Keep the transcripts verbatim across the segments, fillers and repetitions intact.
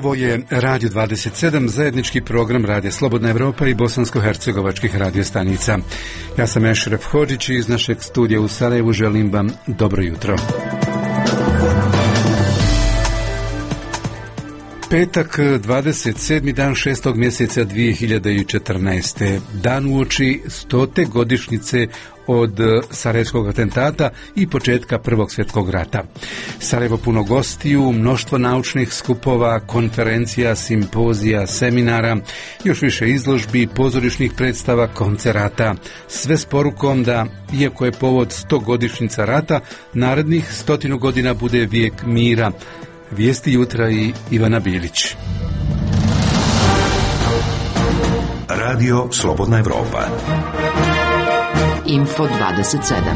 Ovo je Radio dvadeset sedam, zajednički program Radija Slobodna Evropa i bosansko-hercegovačkih radiostanica. Ja sam Ešref Hodžić i iz našeg studija u Sarajevu želim vam dobro jutro. Petak, dvadeset sedmi dan šestog mjeseca dvije hiljade četrnaeste. Dan uoči stote godišnjice od sarajevskog atentata i početka Prvog svjetskog rata. Sarajevo puno gostiju, mnoštvo naučnih skupova, konferencija, simpozija, seminara, još više izložbi, pozorišnih predstava, koncerata. Sve s porukom da, iako je povod sto godišnjica rata, narednih stotinu godina bude vijek mira. Vijesti jutra i Ivana Bilić. Radio Slobodna Evropa. Info dvadeset sedam.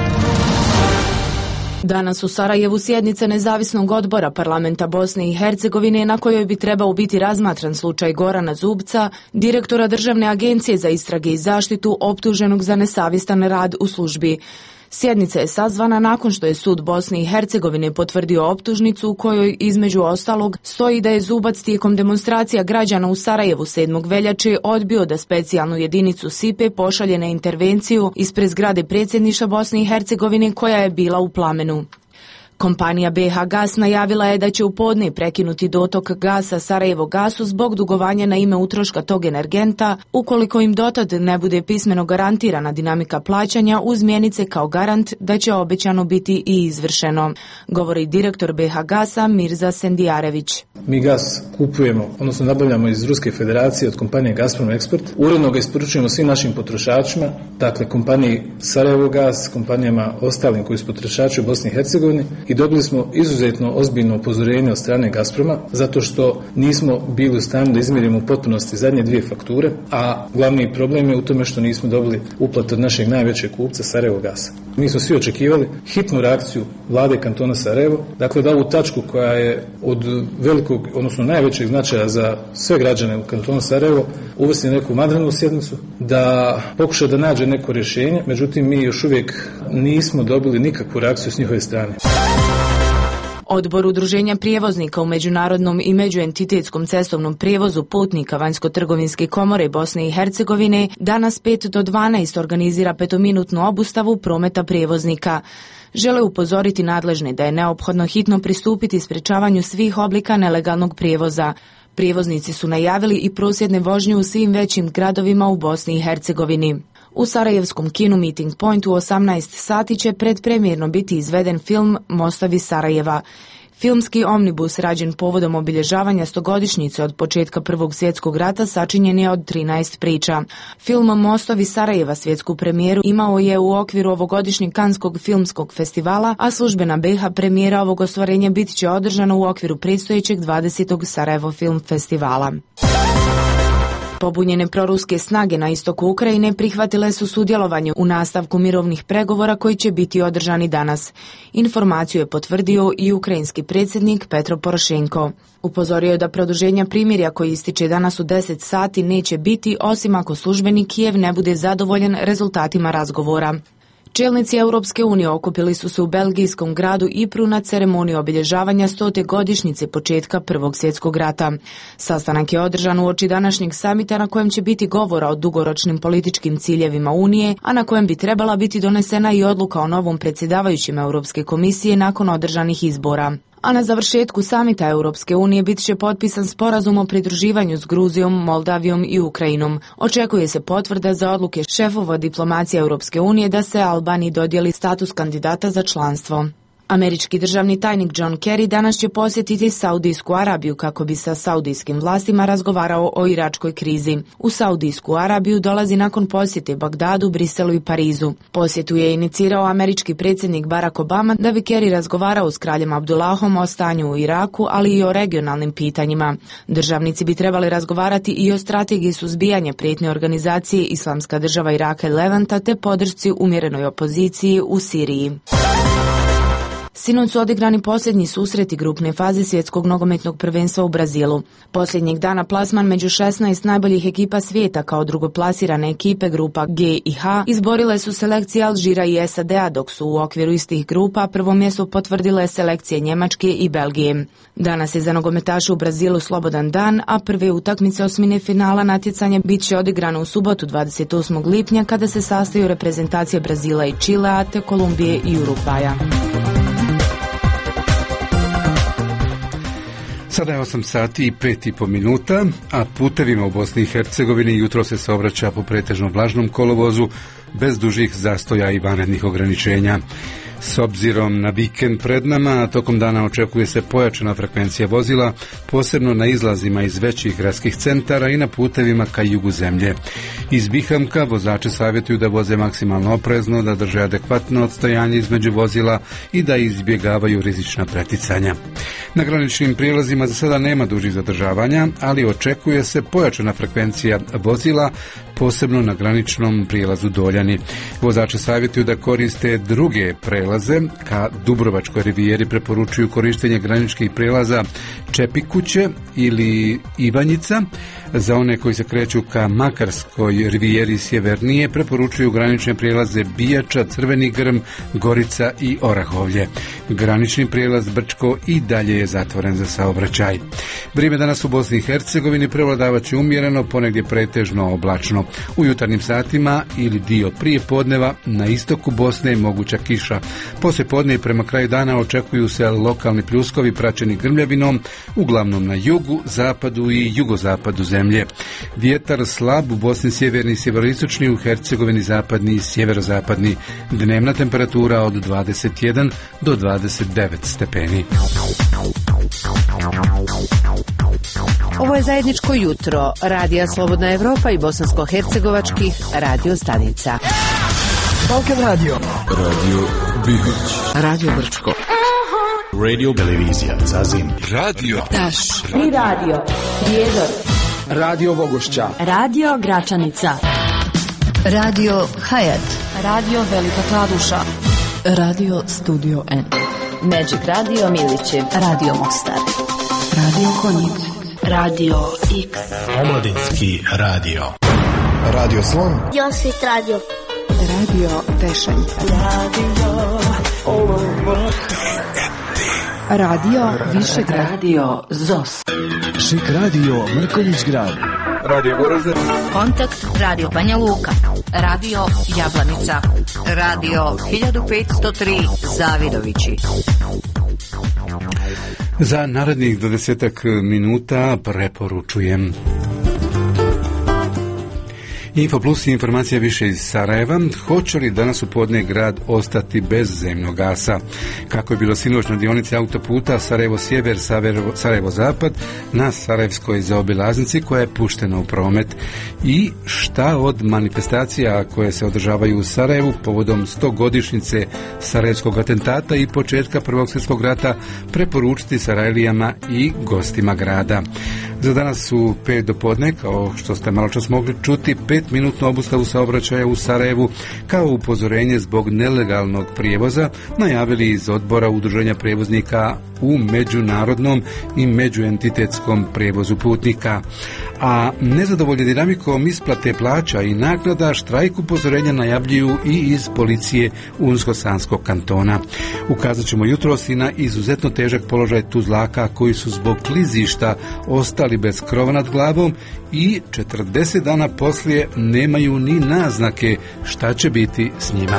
Danas u Sarajevu sjednica Nezavisnog odbora parlamenta Bosne i Hercegovine na kojoj bi trebao biti razmatran slučaj Gorana Zubca, direktora Državne agencije za istrage i zaštitu optuženog za nesavjestan rad u službi. Sjednica je sazvana nakon što je sud Bosne i Hercegovine potvrdio optužnicu u kojoj između ostalog stoji da je Zubac tijekom demonstracija građana u Sarajevu sedmog veljače odbio da specijalnu jedinicu Sipe pošalje na intervenciju ispred zgrade predsjedništva Bosne i Hercegovine koja je bila u plamenu. Kompanija B H Gas najavila je da će u podne prekinuti dotok gasa Sarajevo gasu zbog dugovanja na ime utroška tog energenta, ukoliko im dotad ne bude pismeno garantirana dinamika plaćanja uz mjenice kao garant da će obećano biti i izvršeno, govori direktor B H Gasa Mirza Sendijarević. Mi gas kupujemo, odnosno nabavljamo iz Ruske federacije od kompanije Gazprom Export. Uredno ga isporučujemo svim našim potrošačima, dakle kompaniji Sarajevo gas, kompanijama ostalim koji su potrošači u Bosni i Hercegovini. I dobili smo izuzetno ozbiljno upozorenje od strane Gazproma zato što nismo bili u stanju da izmjerimo u potpunosti zadnje dvije fakture, a glavni problem je u tome što nismo dobili uplatu od našeg najvećeg kupca Sarajevo gasa. Mi smo svi očekivali hitnu reakciju vlade kantona Sarajevo, dakle da ovu tačku koja je od velikog, odnosno najvećeg značaja za sve građane u kantonu Sarajevo uvrsti neku vanrednu sjednicu, da pokuša da nađe neko rješenje, međutim mi još uvijek nismo dobili nikakvu reakciju s njihove strane. Odbor Udruženja prijevoznika u međunarodnom i međuentitetskom cestovnom prijevozu putnika Vanjsko-trgovinske komore Bosne i Hercegovine danas pet do dvanaest organizira petominutnu obustavu prometa prijevoznika. Žele upozoriti nadležne da je neophodno hitno pristupiti sprečavanju svih oblika nelegalnog prijevoza. Prijevoznici su najavili i prosvjedne vožnje u svim većim gradovima u Bosni i Hercegovini. U sarajevskom kinu Meeting Point u osamnaest sati će predpremjerno biti izveden film Mostovi Sarajeva. Filmski omnibus rađen povodom obilježavanja stogodišnjice od početka Prvog svjetskog rata sačinjen je od trinaest priča. Film Mostovi Sarajeva svjetsku premijeru imao je u okviru ovogodišnjeg Kanskog filmskog festivala, a službena B H premijera ovog ostvarenja bit će održana u okviru predstojećeg dvadesetog Sarajevo Film Festivala. Pobunjene proruske snage na istoku Ukrajine prihvatile su sudjelovanje u nastavku mirovnih pregovora koji će biti održani danas. Informaciju je potvrdio i ukrajinski predsjednik Petro Porošenko. Upozorio je da produženja primirja koji ističe danas u deset sati neće biti osim ako službeni Kijev ne bude zadovoljan rezultatima razgovora. Čelnici Europske unije okupili su se u belgijskom gradu Ypru na ceremoniju obilježavanja stote godišnjice početka Prvog svjetskog rata. Sastanak je održan uoči današnjeg samita na kojem će biti govora o dugoročnim političkim ciljevima Unije, a na kojem bi trebala biti donesena i odluka o novom predsjedavajućem Europske komisije nakon održanih izbora. A na završetku samita Europske unije bit će potpisan sporazum o pridruživanju s Gruzijom, Moldavijom i Ukrajinom. Očekuje se potvrda za odluke šefova diplomacije Europske unije da se Albaniji dodijeli status kandidata za članstvo. Američki državni tajnik John Kerry danas će posjetiti Saudijsku Arabiju kako bi sa saudijskim vlastima razgovarao o iračkoj krizi. U Saudijsku Arabiju dolazi nakon posjete Bagdadu, Briselu i Parizu. Posjetu je inicirao američki predsjednik Barack Obama da bi Kerry razgovarao s kraljem Abdullahom o stanju u Iraku, ali i o regionalnim pitanjima. Državnici bi trebali razgovarati i o strategiji suzbijanja prijetnje organizacije Islamska država Iraka i Levanta te podršci umjerenoj opoziciji u Siriji. Sinoć su odigrani posljednji susreti grupne faze svjetskog nogometnog prvenstva u Brazilu. Posljednjeg dana plasman među šesnaest najboljih ekipa svijeta kao drugoplasirane ekipe grupa G i H izborile su selekcije Alžira i S A D-a, dok su u okviru istih grupa prvo mjesto potvrdile selekcije Njemačke i Belgije. Danas je za nogometaše u Brazilu slobodan dan, a prve utakmice osmine finala natjecanja bit će odigrano u subotu dvadeset osmog lipnja kada se sastaju reprezentacije Brazila i Čilea te Kolumbije i Urugvaja. Sada je osam sati i pet i po minuta, a putevima u Bosni i Hercegovini jutro se saobraća po pretežno vlažnom kolovozu bez dužih zastoja i vanrednih ograničenja. S obzirom na vikend pred nama, tokom dana očekuje se pojačana frekvencija vozila, posebno na izlazima iz većih gradskih centara i na putevima ka jugu zemlje. Iz Bihamka vozači savjetuju da voze maksimalno oprezno, da drže adekvatno odstojanje između vozila i da izbjegavaju rizična preticanja. Na graničnim prijelazima za sada nema dužih zadržavanja, ali očekuje se pojačana frekvencija vozila, posebno na graničnom prijelazu Doljani. Vozači savjetuju da koriste druge prelaze, ka Dubrovačkoj rivijeri preporučuju korištenje graničkih prijelaza Čepikuće ili Ivanjica. Za one koji se kreću ka Makarskoj rivijeri sjevernije preporučuju granične prijelaze Bijača, Crveni Grm, Gorica i Orahovlje. Granični prijelaz Brčko i dalje je zatvoren za saobraćaj. Vrijeme danas u Bosni i Hercegovini prevladavat će umjereno, ponegdje pretežno oblačno. U jutarnjim satima ili dio prije podneva na istoku Bosne je moguća kiša. Poslije podne i prema kraju dana očekuju se lokalni pljuskovi praćeni grmljavinom, uglavnom na jugu, zapadu i jugozapadu zemlje. Vjetar slab u Bosni sjeverni i sjeveroistočni, u Hercegovini zapadni i sjeverozapadni. Dnevna temperatura od dvadeset jedan do dvadeset devet stepeni. Ovo je zajedničko jutro Radija Slobodna Evropa i bosansko-hercegovačkih radio stanica. Balkan Radio, Radio Bihoć, Radio Brčko, Radio Televizija Zazim, Radio Taš, I Radio Prijedor, Radio Vogošća, Radio Gračanica, Radio Hayat, Radio Velika Kladuša, Radio Studio N, Magic Radio Milićev, Radio Mostar, Radio Konjic, Radio X, Omladinski radio, Radio Slon, Josvit Radio, Radio Tešanj, Radio Radio Višegrad, Radio Zos, Šik Radio Mrkonjić Grad, Radio Goražde, Kontakt Radio Banja Luka, Radio Jablanica, Radio hiljadu petsto tri Zavidovići. Za narednih dvadesetak minuta preporučujem Info Plus i informacija više iz Sarajeva. Hoće li danas u podne grad ostati bez zemnog gasa? Kako je bilo sinoć na dionici autoputa Sarajevo sjever, Sarajevo zapad na Sarajevskoj zaobilaznici koja je puštena u promet? I šta od manifestacija koje se održavaju u Sarajevu povodom stogodišnjice Sarajevskog atentata i početka Prvog svjetskog rata preporučiti Sarajlijama i gostima grada? Za danas su pet do podne, kao što ste malo čas mogli čuti, pet minutnu obustavu saobraćaja u Sarajevu kao upozorenje zbog nelegalnog prijevoza najavili iz odbora udruženja prijevoznika u međunarodnom i međuentitetskom prijevozu putnika. A nezadovoljni dinamikom isplate plaća i naknada štrajk upozorenja najavljuju i iz policije Unsko-Sanskog kantona. Ukazat ćemo jutros i na izuzetno težak položaj Tuzlaka koji su zbog klizišta ostali bez krova nad glavom i četrdeset dana poslije nemaju ni naznake šta će biti s njima.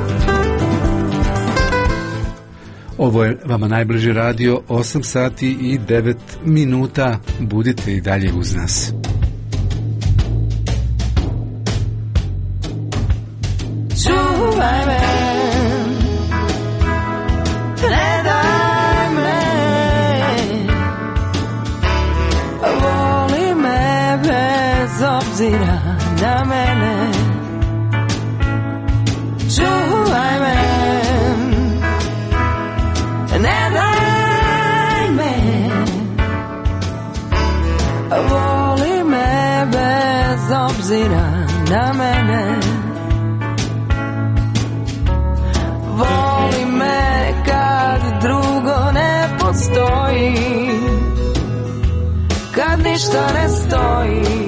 Ovo je vama najbliži radio, osam sati i devet minuta. Budite i dalje uz nas. Čuvaj me, ne daj me, voli me bez obzira na mene. Čuvaj me, ne daj me, voli me bez obzira na mene. Voli me kad postoji, kad ništa ne stoji,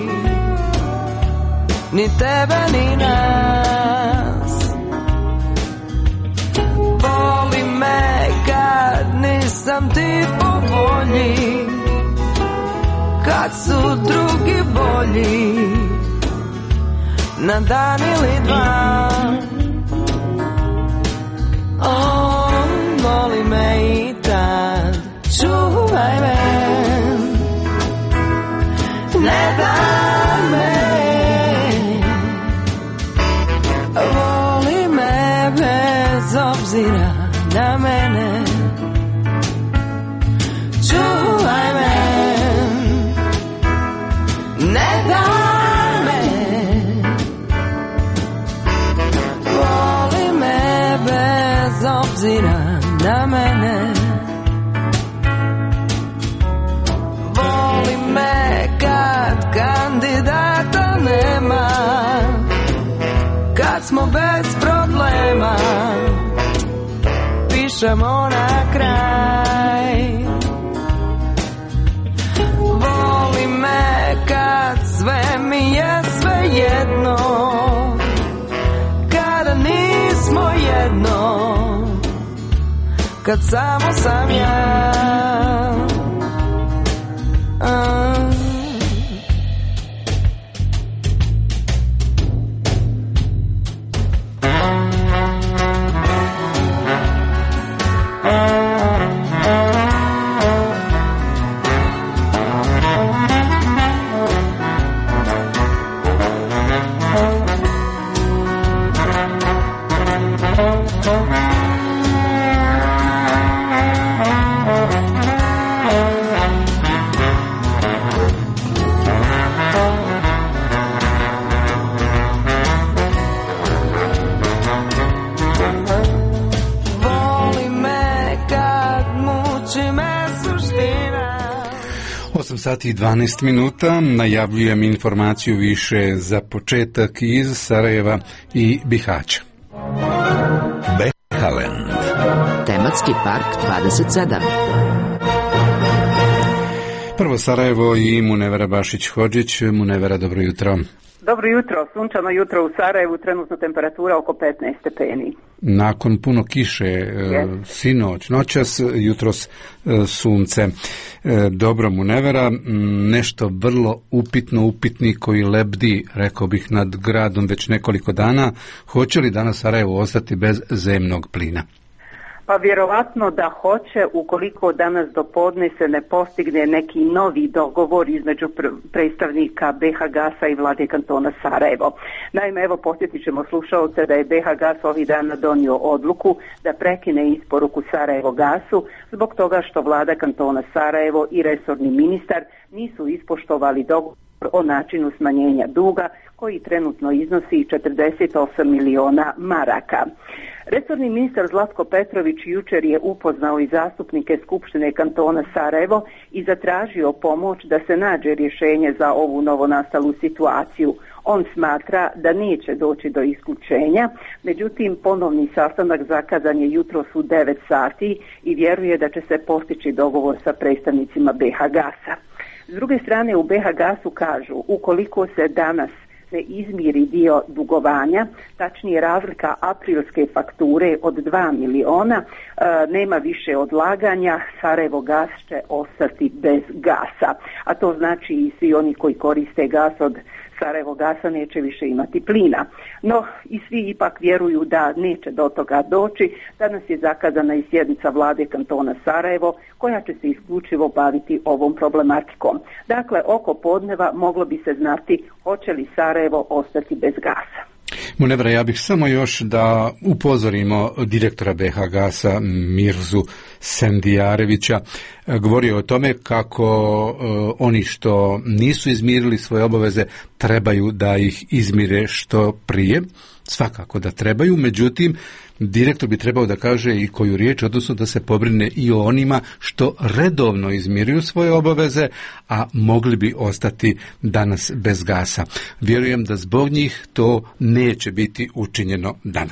ni tebe ni nas. Voli me kad nisam ti po volji, kad su drugi bolji, na dan ili dva. O, voli me i tad, čuvaj me, ne daj me. Voli me bez obzira na mene, čuvaj me, ne daj me. Voli me bez obzira na mene, voli me kad kandidata nema, kad smo bez problema, pišemo na kraj. Voli me kad sve mi je sve jedno, kada nismo jedno, kad samo sam ja. A. osam sati i dvanaest minuta, najavljujem informaciju više za početak iz Sarajeva i Bihaća. Behaland. Tematski park dvadeset sedam. Prvo Sarajevo i Munevera Bašić-Hodžić. Munevera, dobro jutro. Dobro jutro, sunčano jutro u Sarajevu, trenutno temperatura oko petnaest stepeni. Nakon puno kiše, yes. Sinoć, noćas, jutros sunce. Dobro, Munevera, nešto vrlo upitno, upitni koji lebdi, rekao bih, nad gradom već nekoliko dana. Hoće li danas Sarajevo ostati bez zemnog plina? Pa vjerovatno da hoće, ukoliko danas do podne se ne postigne neki novi dogovor između predstavnika B H Gasa i vlade kantona Sarajevo. Naime, evo posjetit ćemo slušalce da je B H Gas ovih dana donio odluku da prekine isporuku Sarajevo Gasu zbog toga što vlada kantona Sarajevo i resorni ministar nisu ispoštovali dogovor o načinu smanjenja duga koji trenutno iznosi četrdeset osam miliona maraka. Resorni ministar Zlatko Petrović jučer je upoznao i zastupnike Skupštine kantona Sarajevo i zatražio pomoć da se nađe rješenje za ovu novonastalu situaciju. On smatra da neće doći do isključenja, međutim ponovni sastanak zakazan je jutros u devet sati i vjeruje da će se postići dogovor sa predstavnicima B H Gasa. S druge strane u B H Gasu kažu, ukoliko se danas ne izmiri dio dugovanja, tačnije razlika aprilske fakture od dva miliona, e, nema više odlaganja, Sarajevo Gas će ostati bez gasa. A to znači i svi oni koji koriste gas od Sarajevo Gasa neće više imati plina. No i svi ipak vjeruju da neće do toga doći. Danas je zakazana i sjednica vlade kantona Sarajevo koja će se isključivo baviti ovom problematikom. Dakle, oko podneva moglo bi se znati hoće li Sarajevo ostati bez gasa. Munevra, ja bih samo još da upozorimo direktora B H Gasa Mirzu Sendijarevića. Govorio o tome kako uh, oni što nisu izmirili svoje obaveze trebaju da ih izmire što prije. Svakako da trebaju, međutim, direktor bi trebao da kaže i koju riječ, odnosno da se pobrine i o onima što redovno izmiruju svoje obaveze, a mogli bi ostati danas bez gasa. Vjerujem da zbog njih to neće biti učinjeno danas.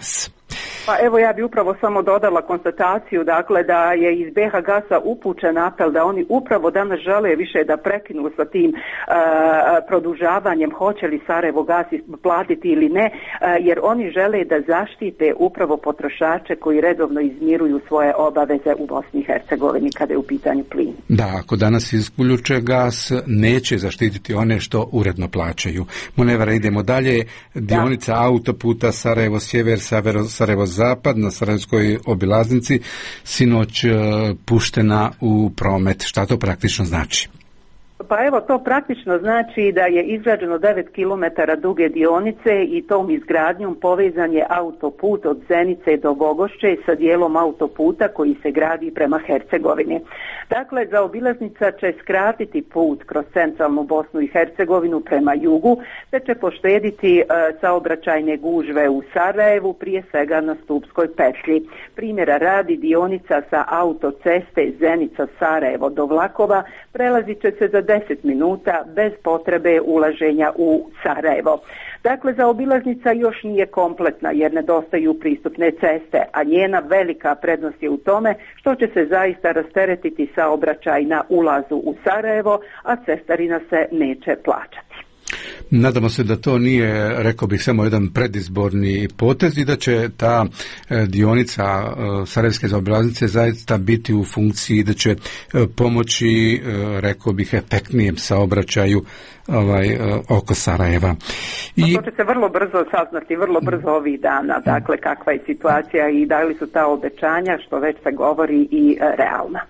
Pa evo ja bi upravo samo dodala konstataciju, dakle da je iz B H Gasa upućen apel da oni upravo danas žele više da prekinu sa tim uh, produžavanjem hoće li Sarajevo gas platiti ili ne, uh, jer oni žele da zaštite upravo potrošače koji redovno izmiruju svoje obaveze u Bosni i Hercegovini kada je u pitanju plin. Da, ako danas isključe gas, neće zaštititi one što uredno plaćaju. Munevera, idemo dalje. Dionica da. autoputa Sarajevo sjever, Sarajevo zapad na Sarajevskoj obilaznici sinoć puštena u promet. Šta to praktično znači? Pa evo, to praktično znači da je izgrađeno devet kilometara duge dionice i tom izgradnjom povezan je autoput od Zenice do Vogošće sa dijelom autoputa koji se gradi prema Hercegovini. Dakle, zaobilaznica će skratiti put kroz centralnu Bosnu i Hercegovinu prema jugu, te će poštediti e, saobraćajne gužve u Sarajevu, prije svega na Stupskoj petlji. Primjera radi, dionica sa autoceste Zenica-Sarajevo do Vlakova prelazit će se za deset minuta bez potrebe ulaženja u Sarajevo. Dakle, zaobilaznica još nije kompletna jer nedostaju pristupne ceste, a njena velika prednost je u tome što će se zaista rasteretiti saobraćaj na ulazu u Sarajevo, a cestarina se neće plaćati. Nadamo se da to nije, rekao bih, samo jedan predizborni potez i da će ta dionica Sarajevske zaobilaznice zaista biti u funkciji, da će pomoći, rekao bih, efektnijem saobraćaju ovaj, oko Sarajeva. I to će se vrlo brzo saznati, vrlo brzo ovih dana, dakle kakva je situacija i da li su ta obećanja, što već se govori, i realna.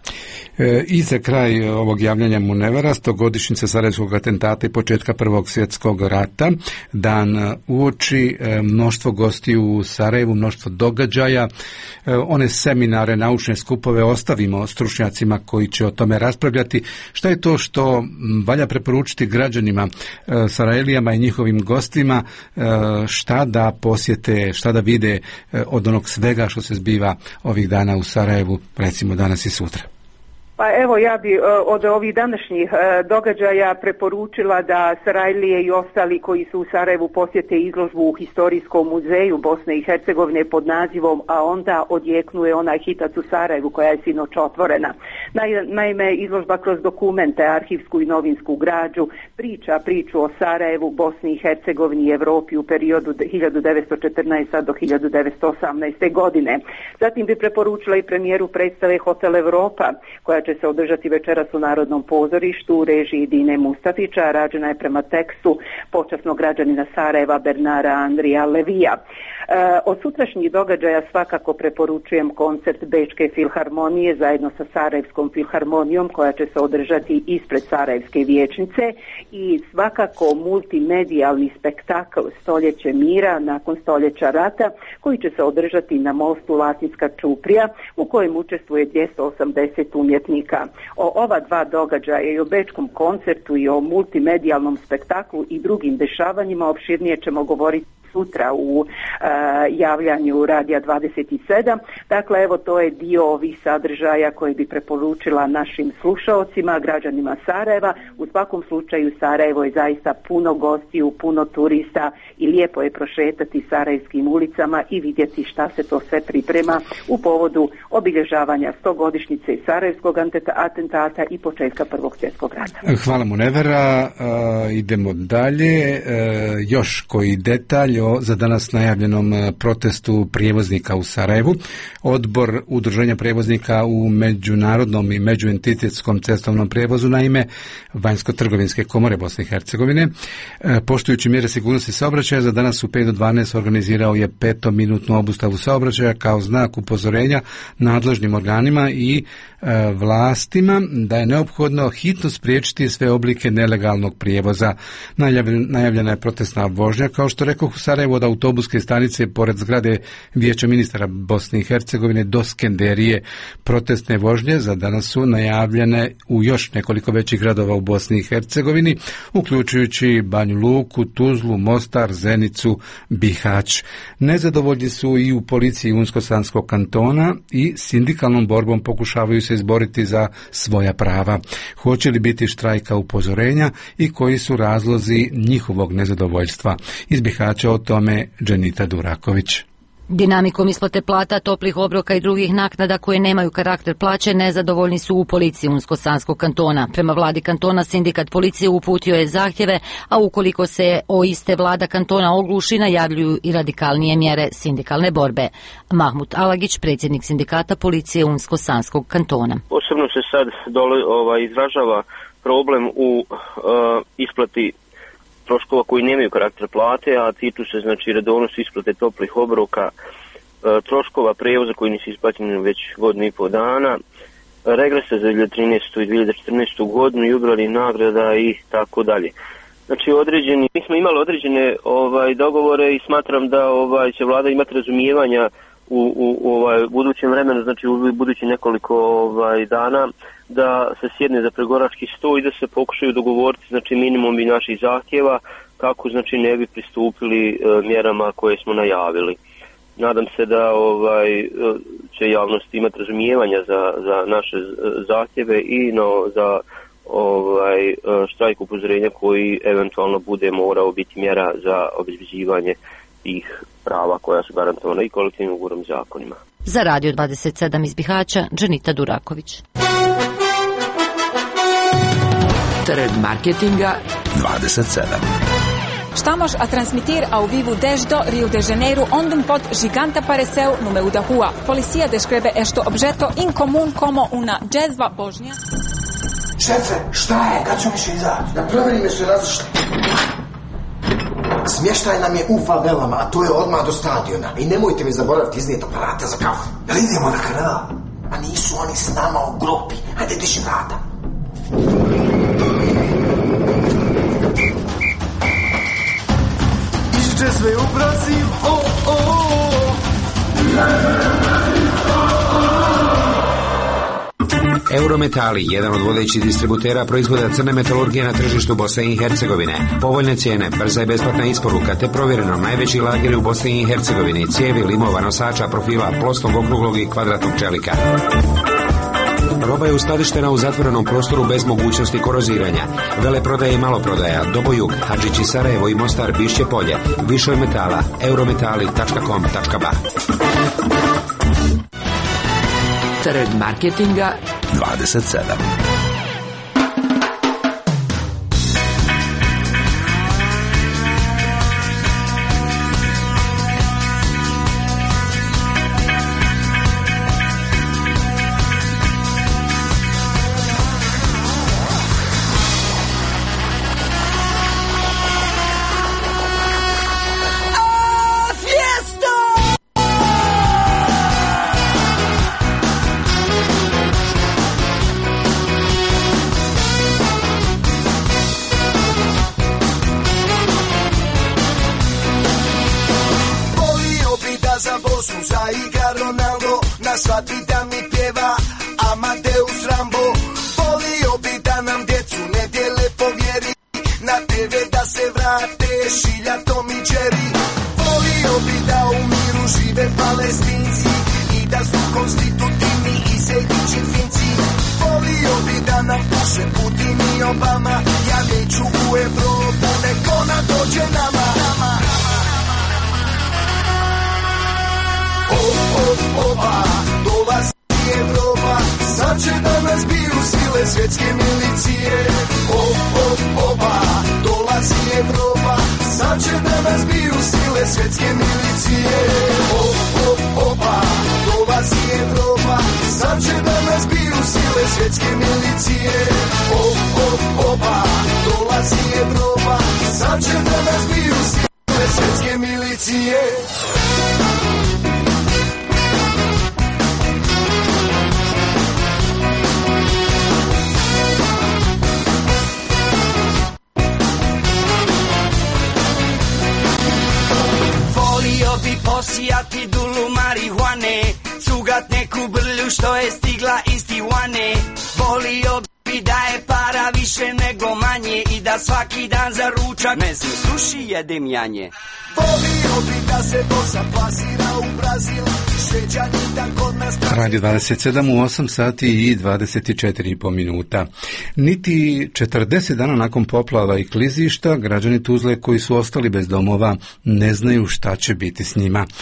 I za kraj ovog javljanja Munevera, stogodišnjica Sarajevskog atentata i početka Prvog svjetskog rata, dan uoči, mnoštvo gostiju u Sarajevu, mnoštvo događaja, one seminare, naučne skupove ostavimo stručnjacima koji će o tome raspravljati. Šta je to što valja preporučiti građanima, Sarajelijama i njihovim gostima, šta da posjete, šta da vide od onog svega što se zbiva ovih dana u Sarajevu, recimo danas i sutra? Pa evo, ja bi od ovih današnjih događaja preporučila da Sarajlije i ostali koji su u Sarajevu posjete izložbu u Historijskom muzeju Bosne i Hercegovine pod nazivom A onda odjeknuje onaj hitac u Sarajevu, koja je sinoć otvorena. Naime, izložba kroz dokumente, arhivsku i novinsku građu priča priču o Sarajevu, Bosni i Hercegovini i Evropi u periodu hiljadu devetsto četrnaeste. do hiljadu devetsto osamnaeste. godine. Zatim bi preporučila i premijeru predstave Hotel Evropa, koja će se održati večeras u Narodnom pozorištu u režiji Dine Mustafića, rađena je prema tekstu počasnog građanina Sarajeva Bernara Andrija Levija. E, od sutrašnjih događaja svakako preporučujem koncert Bečke filharmonije zajedno sa Sarajevskom filharmonijom, koja će se održati ispred Sarajevske vijećnice, i svakako multimedijalni spektakl Stoljeće mira nakon stoljeća rata, koji će se održati na mostu Latinska čuprija, u kojem učestvuje dvjesto osamdeset umjetnika. O ova dva događaja, i o bečkom koncertu i o multimedijalnom spektaklu i drugim dešavanjima, opširnije ćemo govoriti sutra u uh, javljanju Radija dvadeset sedam. Dakle, evo, to je dio ovih sadržaja koje bi preporučila našim slušaocima, građanima Sarajeva. U svakom slučaju Sarajevo je zaista puno gostiju, puno turista i lijepo je prošetati sarajevskim ulicama i vidjeti šta se to sve priprema u povodu obilježavanja stogodišnjice Sarajevskog atentata i početka Prvog svjetskog rata. Hvala Munevera. Uh, idemo dalje. Uh, još koji detalj o za danas najavljenom protestu prijevoznika u Sarajevu. Odbor Udruženja prijevoznika u međunarodnom i međuentitetskom cestovnom prijevozu, naime Vanjsko-trgovinske komore Bosne i Hercegovine, poštujući mjere sigurnosti saobraćaja, za danas u pet do dvanaest organizirao je petominutnu obustavu saobraćaja kao znak upozorenja nadležnim organima i e, vlastima da je neophodno hitno spriječiti sve oblike nelegalnog prijevoza. Najavljena je protestna vožnja, kao što rekoh, u Sarajevu od autobuske stanice pored zgrade Vijeća ministara Bosne i Hercegovine do Skenderije. Protestne vožnje za danas su najavljene u još nekoliko većih gradova u Bosni i Hercegovini, uključujući Banju Luku, Tuzlu, Mostar, Zenicu, Bihać. Nezadovoljni su i u policiji Unsko-Sanskog kantona i sindikalnom borbom pokušavaju se izboriti za svoja prava. Hoće li biti štrajka upozorenja i koji su razlozi njihovog nezadovoljstva? Iz Bihaća o tome Dženita Duraković. Dinamikom isplate plata, toplih obroka i drugih naknada koje nemaju karakter plaće nezadovoljni su u policiji Unsko-Sanskog kantona. Prema vladi kantona sindikat policije uputio je zahtjeve, a ukoliko se o iste vlada kantona ogluši, najavljuju i radikalnije mjere sindikalne borbe. Mahmut Alagić, predsjednik sindikata policije Unsko-Sanskog kantona. Posebno se sad dole, ovaj, izražava problem u uh, isplati troškova koji nemaju karakter plate, a tiču se znači redovnosti isplate toplih obroka, troškova prevoza koji nisu isplaćeni već godinu i pol dana, regresa za dvije hiljade trinaestu i dvije hiljade četrnaestu godinu, jubilarnih nagrada i tako dalje. Znači određeni, mi smo imali određene ovaj dogovore i smatram da ovaj će vlada imati razumijevanja u, u, u ovaj budućem vremenu, znači u budući nekoliko ovaj dana, da se sjedne za pregovarački sto i da se pokušaju dogovoriti znači minimum i naših zahtjeva kako znači ne bi pristupili e, mjerama koje smo najavili. Nadam se da ovaj će javnost imati razumijevanja za, za naše zahtjeve i no, za ovaj štrajk upozorenja koji eventualno bude morao biti mjera za obezbeđivanje tih prava koja su garantovana i kolektivnim ugovorom i zakonima. Za Radio dvadeset sedam iz Bihaća, Dženita Duraković. Trend marketinga dvadeset sedam. Estamos a transmitir ao vivo desde Rio de Janeiro, onde um pod gigante apareceu no meio da rua. Policia descreve este objeto incomum como una jezva božnja. Šefe, šta je? Kad ću više izaći? Napravili me su različite. Smještaj nam je u favelama, a to je odmah do stadiona. I nemojte mi zaboraviti iznijeti aparate za kafu. Jel idemo na kanal? A nisu oni s nama u grupi. Hajde, diši vrata. Iđe sve u Brazil, oh, oh, oh. Eurometali, jedan od vodećih distributera proizvoda crne metalurgije na tržištu Bosne i Hercegovine. Povoljne cijene, brza i besplatna isporuka te provjereno najveći lageri u Bosni i Hercegovini, cijevi, limova, nosača, profila, plosnog, okruglog i kvadratnog čelika. Roba je uskladištena u zatvorenom prostoru bez mogućnosti koroziranja. Veleprodaja i maloprodaja, Dobojug, Hadžići, Sarajevo i Mostar, Bišće polje. Više od metala, eurometali tačka com tačka ba. Trend marketinga dvadeset sedam. Svati da mi pjeva Amadeus Rambo. Volio bi da nam djecu nedjele po vjeri, na te ve da se vrate Šilja, Tom i Jerry. Volio bi da u miru žive Palestinci i da su konstitutivni i sejdići Finci. Volio bi da nam puše Putin i Obama. Ja neću u Evropu, nek ona dođe nama. Oh, oh, oba, dolazi Evropa, sad će da nas biju sile svjetske milicije. Oh, oh, oba, dolazi Evropa, sad će da nas biju sile svjetske milicije. Oh, oh, oba, dolazi Evropa, sad će da nas biju sile svjetske milicije. Oh, oh, oba, dolazi Evropa, sad će da nas biju sile svjetske milicije. Bi posijati dulu marihuane, cugat neku brlju što je stigla iz Tijuane. Volio bi da je para više nego manje i da svaki dan za ručak mesni suši jedem janje. Volio bi da se Bosa plasira u Brazil, šveđani da kod nas... Radio dvadeset sedam u osam sati i dvadeset četiri i po minuta. Niti četrdeset dana nakon poplava i klizišta, građani Tuzle koji su ostali bez domova ne znaju šta će biti s njima.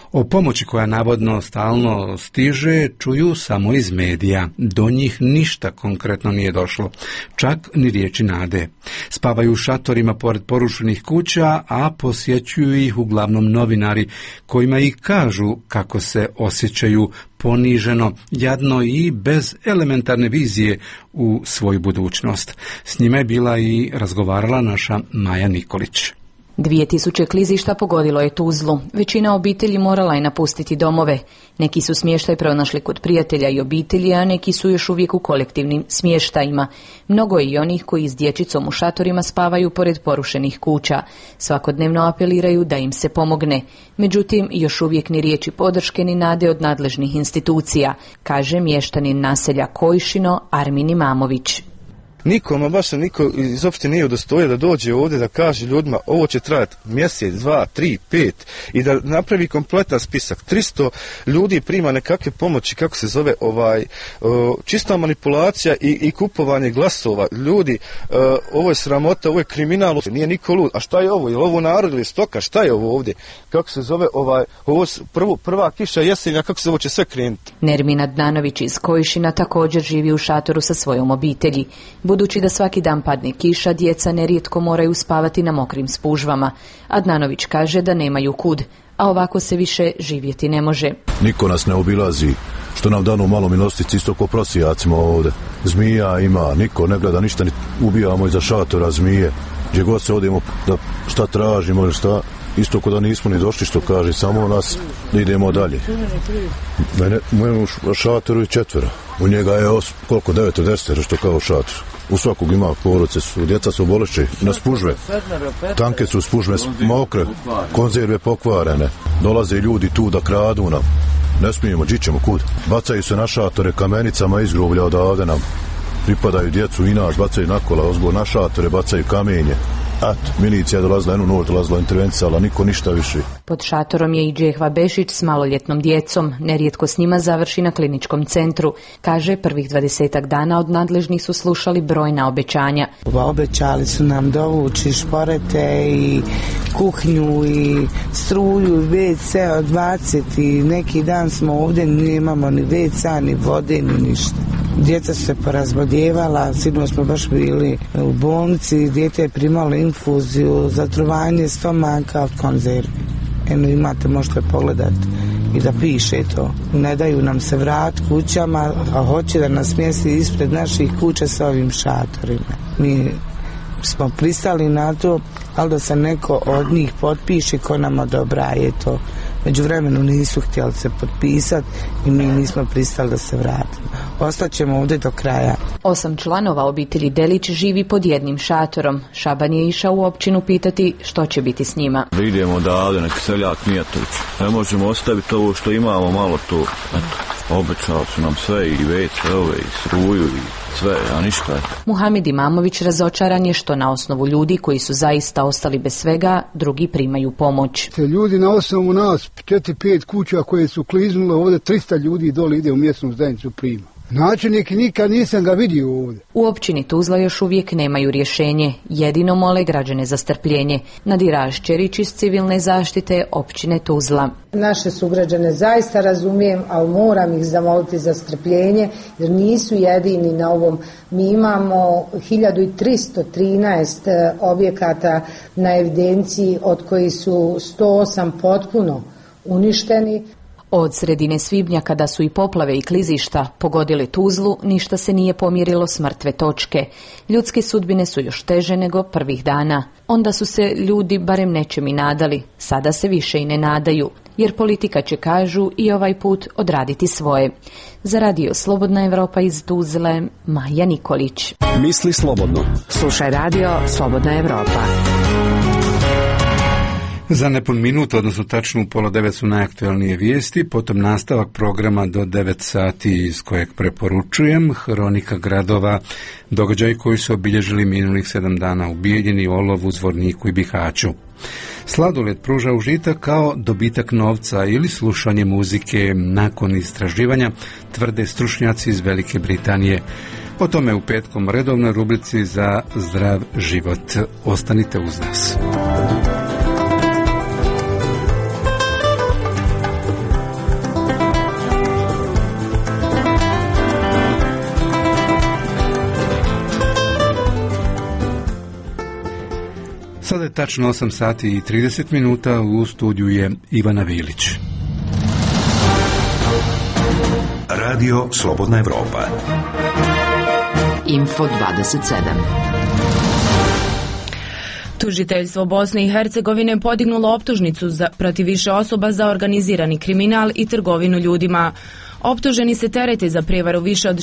O pomoći koja navodno stalno stiže čuju samo iz medija. Do njih ništa konkretno nije došlo, čak ni riječi nade. Spavaju u šatorima pored porušenih kuća, a posjećuju ih uglavnom novinari kojima i kažu kako se osjećaju poniženo, jadno i bez elementarne vizije u svoju budućnost. S njima je bila i razgovarala naša Maja Nikolić. Dvije tisuće klizišta pogodilo je Tuzlu. Većina obitelji morala je napustiti domove. Neki su smještaj pronašli kod prijatelja i obitelji, a neki su još uvijek u kolektivnim smještajima. Mnogo je i onih koji s dječicom u šatorima spavaju pored porušenih kuća. Svakodnevno apeliraju da im se pomogne. Međutim, još uvijek ni riječi podrške ni nade od nadležnih institucija, kaže mještanin naselja Kojšino Armin Imamović. Niko, ma baš niko iz opštine nije udostojio da dođe ovdje da kaže ljudima ovo će trajati mjesec, dva, tri, pet i da napravi kompletan spisak. tristo ljudi prima nekakve pomoći, kako se zove, ovaj, čista manipulacija i, i kupovanje glasova. Ljudi, ovo je sramota, ovo je kriminal, nije niko lud. A šta je ovo? Je li ovo narod ili stoka? Šta je ovo ovdje? Kako se zove, ovaj, ovo prvo, prva kiša jesenja, kako se ovo će sve krenuti? Nermina Dnanović iz Kojšina također živi u šatoru sa svojom obitelji. Budući da svaki dan padne kiša, djeca nerijetko moraju spavati na mokrim spužvama. Adnanović kaže da nemaju kud, a ovako se više živjeti ne može. Niko nas ne obilazi, što nam danu malo milostici, isto ko prosijacima ovdje. Zmija ima, niko ne gleda ništa, ni ubijamo iza šatora zmije. Gdje god se odemo da šta tražimo ili šta, isto ko da nismo ni došli, što kaže, samo nas da idemo dalje. Mene, mojemu šatoru je četvero, u njega je os, koliko, devet deset, što kao šator. U svakog ima porodice, su, djeca su bolešće, na spužve, tanke su spužve mokre, konzerve pokvarene, dolaze ljudi tu da kradu nam, ne smijemo, dži ćemo kud. Bacaju se na šatore kamenicama iz groblja odavde nam, pripadaju djecu i nas, bacaju na kola, ozgo na šatore, bacaju kamenje. At, milicija je dolazila, jednu noć dolazila intervencija, ali niko ništa više. Pod šatorom je i Džehva Bešić s maloljetnom djecom, nerijetko s njima završi na kliničkom centru. Kaže, prvih dvadesetak dana od nadležnih su slušali brojna obećanja. Obećali su nam dovući šporete i kuhnju i struju i ve ce odbaciti. Neki dan smo ovdje, nemamo ni ve ce, ni vode, ni ništa. Djeca su se porazboljevala, sigurno smo baš bili u bolnici, dijete je primalo infuziju, zatrovanje stomaka od konzervi. Eno imate, možete pogledati i da piše to. Ne daju nam se vrat kućama, a hoće da nas smjesti ispred naših kuća sa ovim šatorima. Mi smo pristali na to, ali da se neko od njih potpiše ko nam odobraje to. Među vremenu nisu htjeli se potpisati i mi nismo pristali da se vratimo. Ostaćemo ovdje do kraja. Osam članova obitelji Delić živi pod jednim šatorom. Šaban je išao u općinu pitati što će biti s njima. Da idemo odavde, neki seljak Mijatović. Ne možemo ostaviti ovo što imamo, malo to. Eto, obećali su nam sve i ve ce ove i struju i sve, a ništa. Muhamid Imamović razočaran je što na osnovu ljudi koji su zaista ostali bez svega, drugi primaju pomoć. Ljudi na osnovu nas, četiri pet kuća koje su kliznule, ovdje trista ljudi dole ide u mjesnu zajednicu prima. Načelnik nikad nisam ga vidio ovdje. U općini Tuzla još uvijek nemaju rješenje. Jedino mole građane za strpljenje. Nadiraž Čerić iz civilne zaštite općine Tuzla. Naše sugrađane zaista razumijem, ali moram ih zamoliti za strpljenje jer nisu jedini na ovom. Mi imamo hiljadu tristo trinaest objekata na evidenciji, od kojih su sto osam potpuno uništeni. Od sredine svibnja, kada su i poplave i klizišta pogodili Tuzlu, ništa se nije pomjerilo s mrtve točke. Ljudske sudbine su još teže nego prvih dana. Onda su se ljudi barem nečem i nadali, sada se više i ne nadaju, jer politika će, kažu, i ovaj put odraditi svoje. Za radio Slobodna Evropa iz Tuzle, Maja Nikolić. Misli slobodno. Slušaj radio Slobodna Evropa. Za nepun minut, odnosno tačno u pola devet su najaktualnije vijesti, potom nastavak programa do devet sati iz kojeg preporučujem, hronika gradova, događaji koji su obilježili minulih sedam dana u Bijeljini, Olovu, Zvorniku i Bihaću. Sladoled pruža užitak kao dobitak novca ili slušanje muzike nakon istraživanja, tvrde stručnjaci iz Velike Britanije. O tome u petkom redovnoj rubrici za zdrav život. Ostanite uz nas. tačno osam sati i trideset minuta, u studiju je Ivana Vilić. Radio Slobodna Evropa. Info dvadeset sedam. Tužiteljstvo Bosne i Hercegovine podignulo optužnicu za, protiv više osoba za organizirani kriminal i trgovinu ljudima. Optuženi se terete za prijevaru više od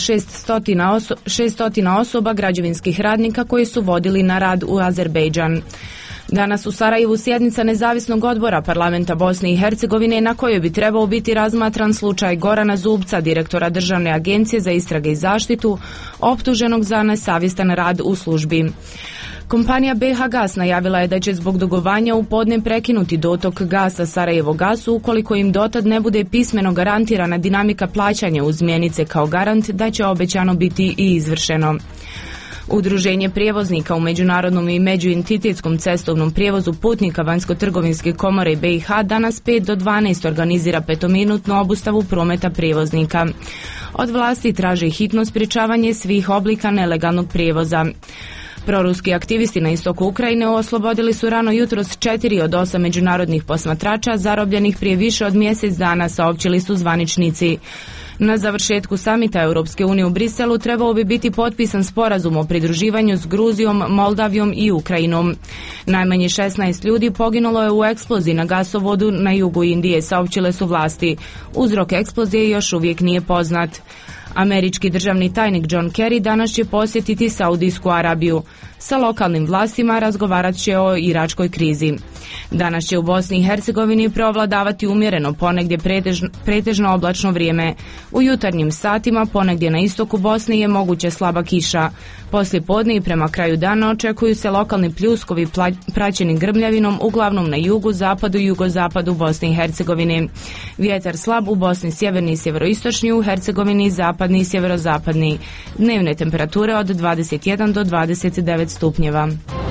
šeststo osoba građevinskih radnika koji su vodili na rad u Azerbejdžan. Danas u Sarajevu sjednica Nezavisnog odbora parlamenta Bosne i Hercegovine na kojoj bi trebao biti razmatran slučaj Gorana Zubca, direktora Državne agencije za istrage i zaštitu, optuženog za nesavjestan rad u službi. Kompanija B H Gas najavila je da će zbog dugovanja u podne prekinuti dotok gasa Sarajevo gasu ukoliko im dotad ne bude pismeno garantirana dinamika plaćanja uz mjenice kao garant da će obećano biti i izvršeno. Udruženje prijevoznika u međunarodnom i međuentitetskom cestovnom prijevozu putnika Vanjsko-trgovinske komore B i H danas pet do dvanaest organizira petominutnu obustavu prometa prijevoznika. Od vlasti traže hitno sprječavanje svih oblika nelegalnog prijevoza. Proruski aktivisti na istoku Ukrajine oslobodili su rano jutros četiri od osam međunarodnih posmatrača zarobljenih prije više od mjesec dana, saopćili su zvaničnici. Na završetku samita Europske unije u Briselu trebao bi biti potpisan sporazum o pridruživanju s Gruzijom, Moldavijom i Ukrajinom. Najmanje šesnaest ljudi poginulo je u eksploziji na gasovodu na jugu Indije, saopćile su vlasti. Uzrok eksplozije još uvijek nije poznat. Američki državni tajnik John Kerry danas će posjetiti Saudijsku Arabiju. Sa lokalnim vlastima razgovarat će o iračkoj krizi. Danas će u Bosni i Hercegovini preovladavati umjereno, ponegdje pretežno, pretežno oblačno vrijeme. U jutarnjim satima ponegdje na istoku Bosne je moguće slaba kiša. Poslije podne i prema kraju dana očekuju se lokalni pljuskovi praćeni grmljavinom, uglavnom na jugu, zapadu i jugozapadu Bosne i Hercegovine. Vjetar slab u Bosni sjeverni i sjeveroistočni, u Hercegovini zapadni i sjeverozapadni. Dnevne temperature od dvadeset jedan do dvadeset devet stupnjeva.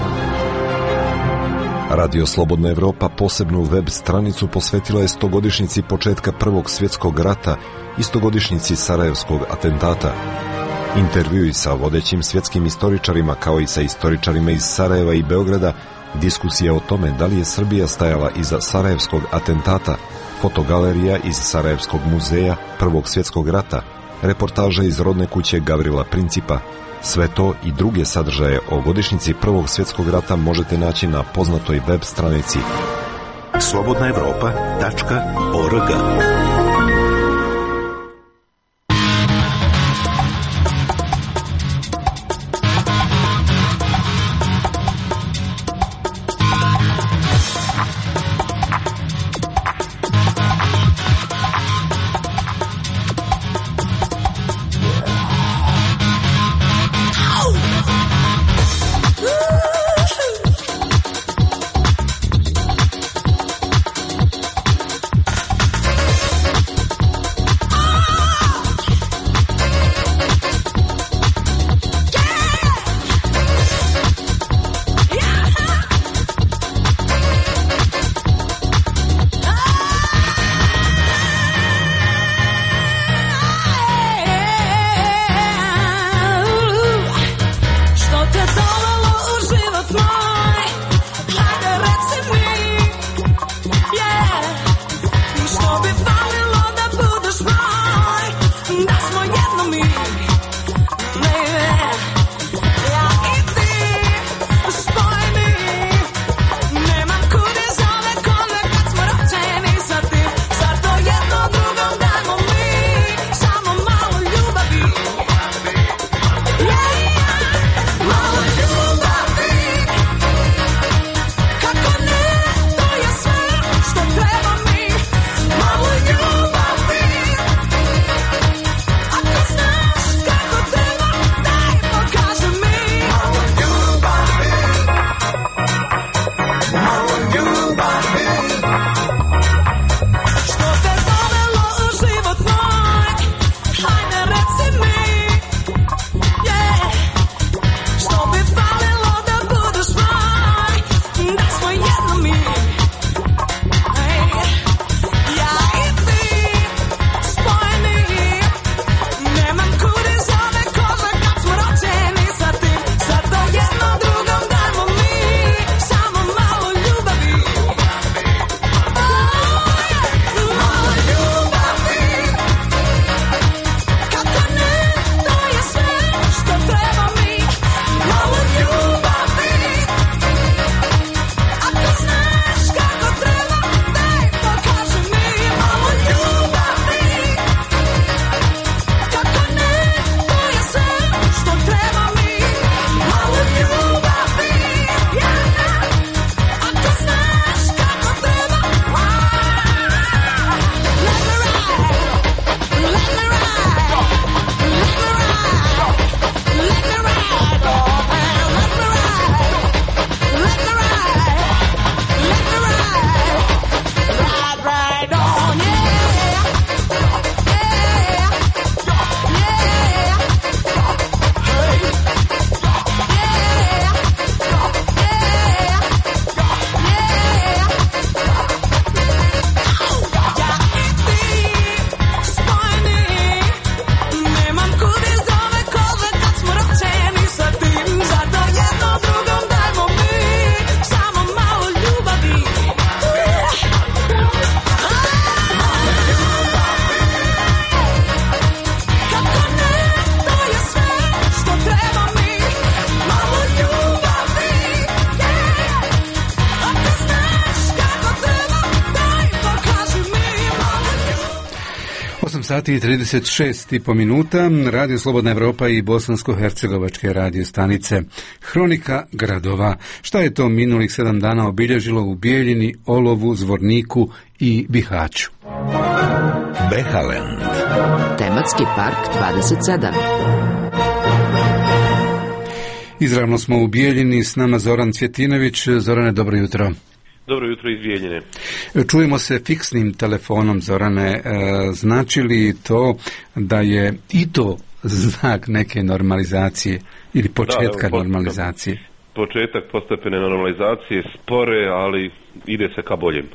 Radio Slobodna Evropa posebnu web stranicu posvetila je stogodišnjici početka Prvog svjetskog rata i stogodišnjici Sarajevskog atentata. Intervjui sa vodećim svjetskim istoričarima kao i sa istoričarima iz Sarajeva i Beograda, diskusija o tome da li je Srbija stajala iza Sarajevskog atentata, fotogalerija iz Sarajevskog muzeja Prvog svjetskog rata, reportaža iz rodne kuće Gavrila Principa. Sve to i druge sadržaje o godišnjici Prvog svjetskog rata možete naći na poznatoj web stranici slobodna evropa tačka org. sati i trideset šest i po minuta, Radio Slobodna Evropa i bosansko-hercegovačke radio stanice. Hronika gradova. Šta je to minulih sedam dana obilježilo u Bijeljini, Olovu, Zvorniku i Bihaću? Behalend. Tematski park dvadeset sedam. Izravno smo u Bijeljini, s nama Zoran Cvjetinović. Zorane, dobro jutro. Dobro jutro iz Bijeljine. Čujemo se fiksnim telefonom, Zorane. Znači li to da je i to znak neke normalizacije ili početka da, normalizacije? Početak postepene normalizacije, spore, ali ide se ka boljem.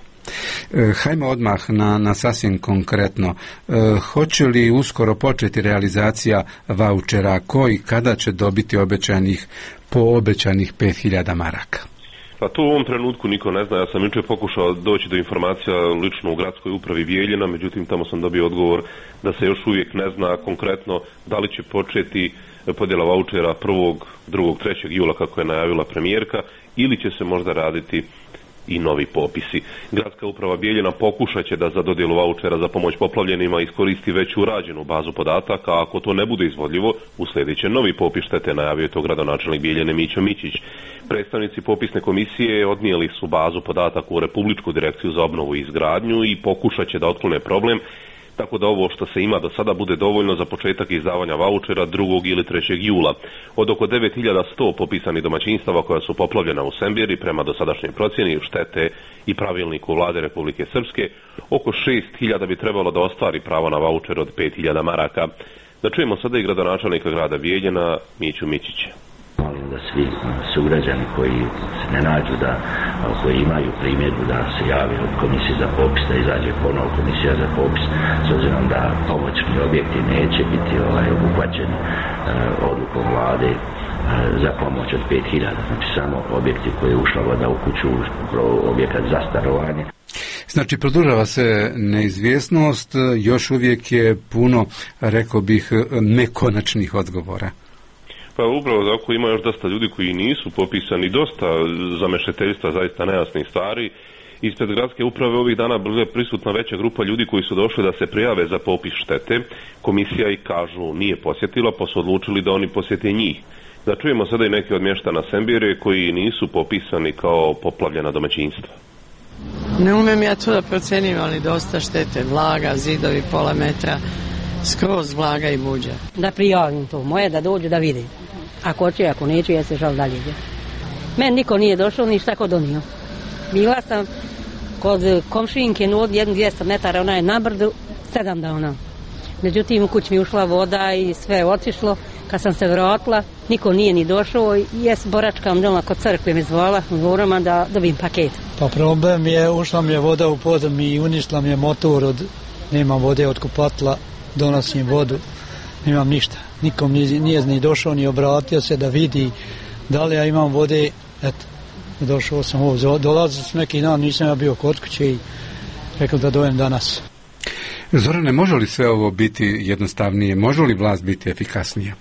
Hajmo odmah na, na sasvim konkretno. E, hoće li uskoro početi realizacija vaučera, koji kada će dobiti obećanih, po obećanih pet hiljada maraka? Pa to u ovom trenutku niko ne zna. Ja sam jučer pokušao doći do informacija lično u gradskoj upravi Bijeljina, međutim tamo sam dobio odgovor da se još uvijek ne zna konkretno da li će početi podjela vaučera prvog, drugog, trećeg jula kako je najavila premijerka, ili će se možda raditi i novi popisi. Gradska uprava Bijeljina pokušat će da za dodjelu vaučera za pomoć poplavljenima iskoristi već urađenu bazu podataka, a ako to ne bude izvodljivo, uslijedit će novi popis štete, najavio je to gradonačelnik Bijeljine Mićo Mićić. Predstavnici popisne komisije odnijeli su bazu podataka u Republičku direkciju za obnovu i izgradnju i pokušat će da otklone problem, tako da ovo što se ima do sada bude dovoljno za početak izdavanja vaučera drugog ili trećeg jula. Od oko devet hiljada sto popisanih domaćinstava koja su poplavljena u Sembiri prema dosadašnjoj procjeni štete i pravilniku vlade Republike Srpske, oko šest hiljada bi trebalo da ostvari pravo na vaučer od pet hiljada maraka. Da čujemo sada i gradonačelnika grada Bijeljina Miću Mićića. Molim da svi sugrađani koji se ne nađu, da, koji imaju primjedbu, da se jave od komisije za popis, da izađe ponovo komisija za popis, s obzirom da pomoćni objekti neće biti ovaj, obuhvaćeni e, odlukom vlade e, za pomoć od pet hiljada. Znači samo objekti koji je ušla voda u kuću, objekat za starovanje. Znači, produžava se neizvjesnost, još uvijek je puno, rekao bih, nekonačnih odgovora. Pa upravo tako ima još dosta ljudi koji nisu popisani, dosta zamešeteljstva, zaista nejasnih stvari. Ispred gradske uprave ovih dana bila je prisutna veća grupa ljudi koji su došli da se prijave za popis štete. Komisija ih, kažu, nije posjetila, pa su odlučili da oni posjete njih. Da čujemo sada i neke od mještana Sembire koji nisu popisani kao poplavljena domaćinstva. Ne umem ja to da procenim, ali dosta štete, vlaga, zidovi, pola metra, skroz vlaga i buđa. Da prijavim to, moje da dođu da vidim. Ako hoće, ako neću, ja se žal dalje. Meni niko nije došao, ništa ko donio. Bila sam kod komšinke od jedno dvjesto metara, ona je na brdu, sedam dana. Međutim, u kuć mi ušla voda i sve je otišlo. Kad sam se vratila, niko nije ni došao i jes boračkam doma kod crkve me zvala u dvorama da dobim paket. Pa problem je, ušla mi je voda u pod i uništila mi je motor, od, nemam vode od kupatla, donosim vodu, nemam ništa. Nikom nije, nije ni došao ni obratio se da vidi da li ja imam vode. Eto, došao sam ovdje, dolazio sam neki dan, nisam ja bio kod kuće i rekao da dojem danas. Zorane, može li sve ovo biti jednostavnije? Može li vlast biti efikasnija?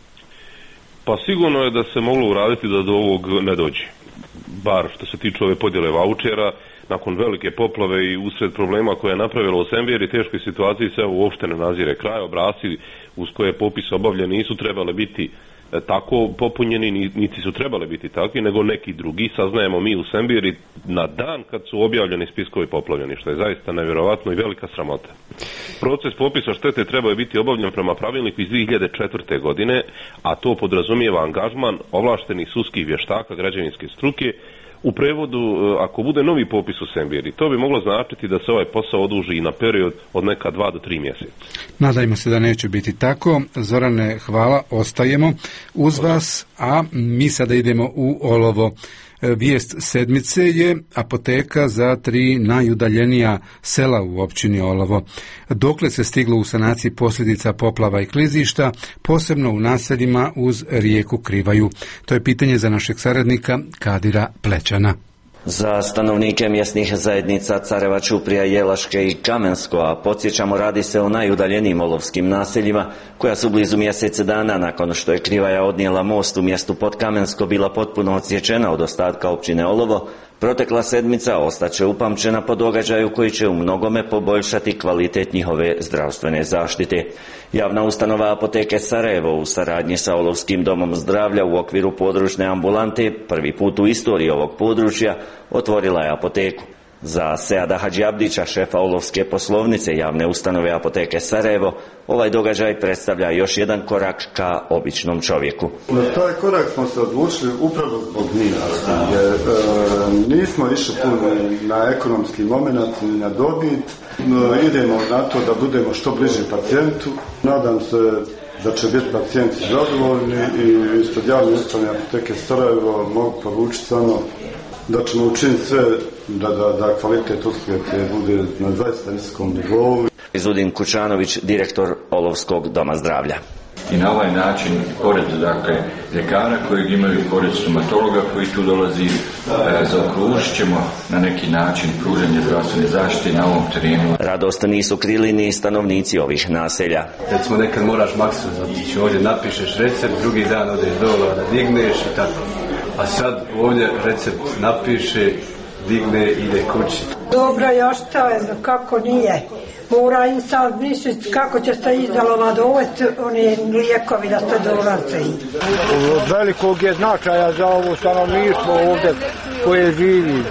Pa sigurno je da se moglo uraditi da do ovog ne dođe. Bar što se tiče ove podjele vaučera, nakon velike poplave i usred problema koje je napravila u Sembiri, teškoj situaciji se uopšte ne nazire kraj. Obrasci uz koje popis obavljen nisu trebale biti tako popunjeni, niti su trebale biti takvi, nego neki drugi. Saznajemo mi u Sembiri na dan kad su objavljeni spiskovi poplavljeni, što je zaista nevjerovatno i velika sramota. Proces popisa štete trebao je biti obavljen prema pravilniku iz dvije hiljade četvrte. godine, a to podrazumijeva angažman ovlaštenih sudskih vještaka građevinske struke. U prevodu, ako bude novi popis u Sembiri, to bi moglo značiti da se ovaj posao oduži i na period od neka dva do tri mjeseca. Nadajmo se da neće biti tako. Zorane, hvala, ostajemo uz vas, a mi sada idemo u Olovo. Vijest sedmice je apoteka za tri najudaljenija sela u općini Olovo. Dokle se stiglo u sanaciji posljedica poplava i klizišta, posebno u naseljima uz rijeku Krivaju? To je pitanje za našeg saradnika Kadira Plećana. Za stanovnike mjesnih zajednica Careva, Čuprija, Jelaške i Kamensko, a podsjećamo, radi se o najudaljenijim olovskim naseljima koja su blizu mjesec dana nakon što je Krivaja odnijela most u mjestu pod Kamensko bila potpuno odsječena od ostatka općine Olovo, Protekla sedmica ostaće upamćena po događaju koji će u mnogome poboljšati kvalitet njihove zdravstvene zaštite. Javna ustanova Apoteke Sarajevo u saradnji sa Olovskim domom zdravlja u okviru područne ambulante prvi put u istoriji ovog područja otvorila je apoteku. Za Seada Hadžiabdića, šefa Olovske poslovnice javne ustanove Apoteke Sarajevo, ovaj događaj predstavlja još jedan korak ka običnom čovjeku. Na taj korak smo se odlučili upravo zbog njih, jer e, nismo išli puno na ekonomski moment, ni na dobit. No, idemo na to da budemo što bliže pacijentu. Nadam se da će biti pacijenti zadovoljni i ispred javne ustanove Apoteke Sarajevo mogu poručiti samo da ćemo učiniti sve da, da, da kvalitet usluge bude na zaista visokom nivou. Izudin Kučanović, direktor Olovskog doma zdravlja. I na ovaj način, pored dakle, ljekara kojeg imaju, pored stomatologa koji tu dolazi, e, zaokružit ćemo na neki način pružanje zdravstvene zaštite na ovom terenu. Radost nisu krili ni stanovnici ovih naselja. Recimo nekad moraš maksimum otići ovdje, napišeš recept, drugi dan odeš dole da digneš i tako. A sad ovdje recept napiše, digne, ide kući. Dobro je ostavljeno, kako nije. Mora im sad misliti kako će se izdalova dovesti oni lijekovi da se dolaze. Od velikog je značaja za ovo stanovništvo ovdje koje živi.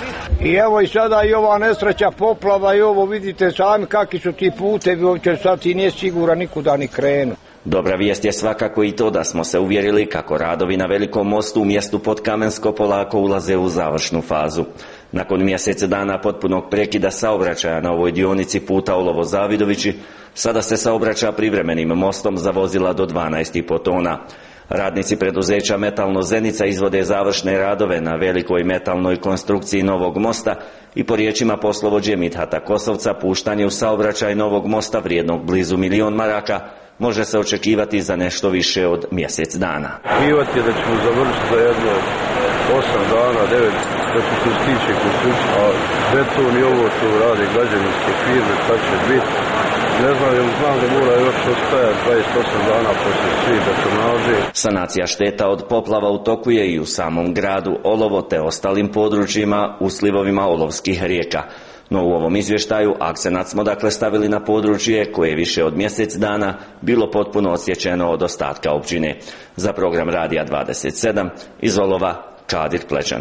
I evo i sada i ova nesreća poplava i ovo vidite sami kakvi su ti putevi, uopće sad ti nije siguran nikuda ni krenu. Dobra vijest je svakako i to da smo se uvjerili kako radovi na Velikom mostu u mjestu Podkamensko polako ulaze u završnu fazu. Nakon mjesec dana potpunog prekida saobraćaja na ovoj dionici puta Olovo-Zavidovići, sada se saobraća privremenim mostom za vozila do dvanaest i po tona. Radnici preduzeća Metalno Zenica izvode završne radove na velikoj metalnoj konstrukciji novog mosta i po riječima poslovođe Mithata Kosovca puštanje u saobraćaj novog mosta vrijednog blizu milion maraka može se očekivati za nešto više od mjesec dana. Očekivati je da ćemo završiti za jedno osam dana, devet, da će se stići konstrukcija, a beton i ovo to rade građevinske firme, sad će biti. Ne znam, jer znam da mora još ostajati dvadeset osam dana poslije svi betonaže. Sanacija šteta od poplava u toku je i u samom gradu Olovo te ostalim područjima u slivovima olovskih rijeka. No u ovom izvještaju akcenat smo dakle stavili na područje koje je više od mjesec dana bilo potpuno odsječeno od ostatka općine. Za program Radija dvadeset sedam iz Olova Kadir Plećan.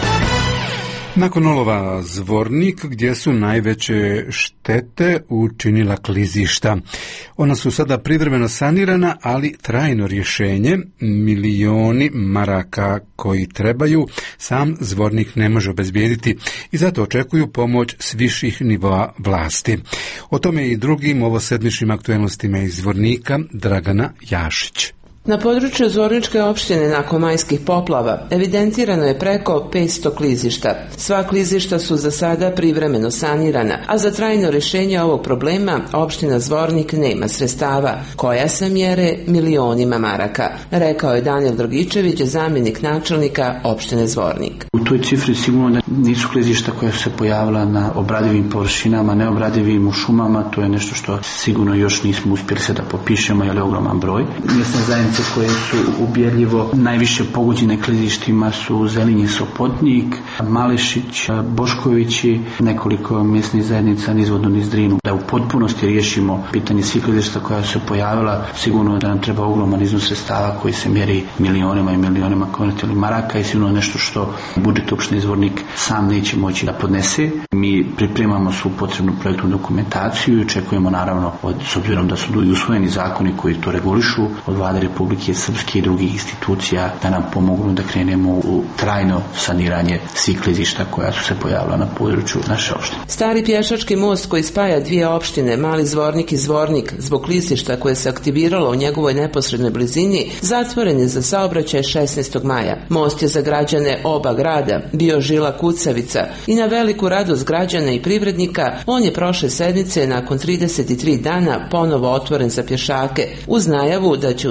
Nakon Olova Zvornik, gdje su najveće štete učinila klizišta. Ona su sada privremeno sanirana, ali trajno rješenje, milioni maraka koji trebaju, sam Zvornik ne može obezbijediti i zato očekuju pomoć s viših nivoa vlasti. O tome i drugim ovosedmičnim aktualnostima iz Zvornika Dragana Jašić. Na području Zvorničke opštine nakon majskih poplava evidentirano je preko petsto klizišta. Sva klizišta su za sada privremeno sanirana, a za trajno rješenje ovog problema opština Zvornik nema sredstava, koja se mjere milionima maraka, rekao je Danijel Drogičević, zamjenik načelnika opštine Zvornik. U toj cifri sigurno da nisu klizišta koja su se pojavila na obradivim površinama, neobradivim u šumama, to je nešto što sigurno još nismo uspjeli se da popišemo, jer je ogroman broj. Mjesne zajednice koje su ubjedljivo najviše pogođene klizištima su Zelinje, Sopotnik, Malešić, Boškovići, nekoliko mjesnih zajednica nizvodno niz Drinu. Da u potpunosti riješimo pitanje svih klizišta koja su se pojavila, sigurno da nam treba ogroman iznos sredstava koji se mjeri milionima i milionima konvertibilnih maraka i sigurno nešto što budžet opštine Zvornik sam neće moći da podnese. Mi pripremamo svu potrebnu projektnu dokumentaciju i očekujemo naravno, od, s obzirom da su i usvojeni zakoni koji to regulišu, od Vlade Republike Srpske i drugih institucija da nam pomognu da krenemo u trajno saniranje svih klizišta koja su se pojavila na području naše opštine. Stari pješački most koji spaja dvije opštine, Mali Zvornik i Zvornik, zbog klizišta koje se aktiviralo u njegovoj neposrednoj blizini, zatvoren je za saobraćaj šesnaestog maja. Most je za građane oba grada bio žila kucavica i na veliku radost građana i privrednika on je prošle sedmice nakon trideset tri dana ponovo otvoren za pješake, uz najavu da će uslijediti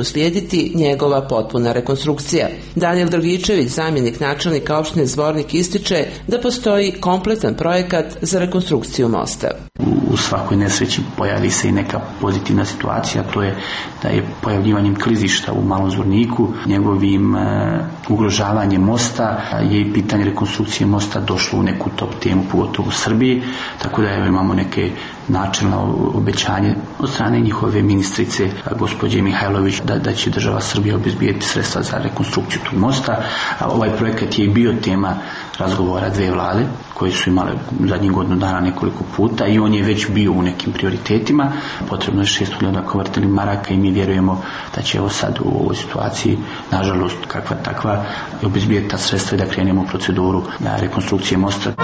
uslijediti njegova potpuna rekonstrukcija. Daniel Dragičević, zamjenik načelnika opštine Zvornik, ističe da postoji kompletan projekat za rekonstrukciju mosta. U svakoj nesreći pojavi se i neka pozitivna situacija, to je da je pojavljivanjem klizišta u Malom Zvorniku, njegovim e, ugrožavanjem mosta, je i pitanje rekonstrukcije mosta došlo u neku top temu, pogotovo u Srbiji, tako da evo, imamo neke načelno obećanje od strane njihove ministrice gospođe Mihajlović da, da će država Srbija obezbijeti sredstva za rekonstrukciju tog mosta. A ovaj projekat je bio tema razgovora dve vlade koje su imale zadnjih godinu dana nekoliko puta i on je već bio u nekim prioritetima. Potrebno je šest hiljada konvertibilnih maraka i mi vjerujemo da će evo sad u ovoj situaciji, nažalost kakva takva, obezbijeti ta sredstva i da krenemo u proceduru rekonstrukcije mosta.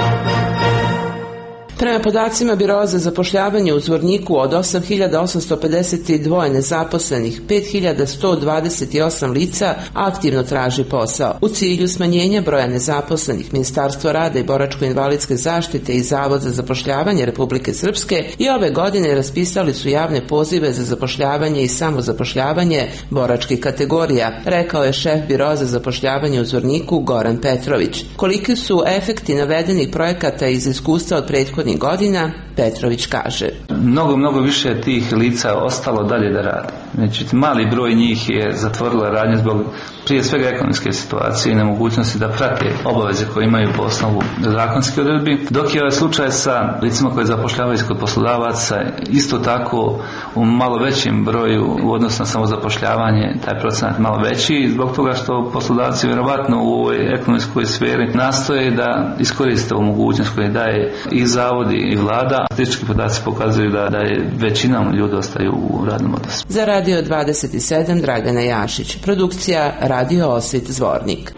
Prema podacima Biroa za zapošljavanje u Zvorniku, od osam hiljada osamsto pedeset dva nezaposlenih, pet hiljada sto dvadeset osam lica aktivno traži posao. U cilju smanjenja broja nezaposlenih, Ministarstvo rada i boračko-invalidske zaštite i Zavod za zapošljavanje Republike Srpske i ove godine raspisali su javne pozive za zapošljavanje i samozapošljavanje boračkih kategorija, rekao je šef Biroa za zapošljavanje u Zvorniku Goran Petrović. Koliki su efekti navedenih projekata iz iskustva od prethodnih godina, Petrović kaže. Mnogo, mnogo više tih lica ostalo dalje da rade. Međutim, mali broj njih je zatvorila radnje zbog prije svega ekonomske situacije i nemogućnosti da prate obaveze koje imaju po osnovu zakonskih odredbi, dok je ovaj slučaj sa licima koje zapošljavaju kod poslodavaca isto tako u malo većem broju u odnosu na samozapošljavanje, taj procenat malo veći, zbog toga što poslodavci vjerovatno u ovoj ekonomskoj sferi nastoje da iskoriste ovu mogućnost koju daje i zavodi i vlada. Statistički podaci pokazuju da, da je većina ljudi ostaju u radnom odnosu. Za Radio dvadeset sedam Dragana Jašić, produkcija Radio Osvit Zvornik.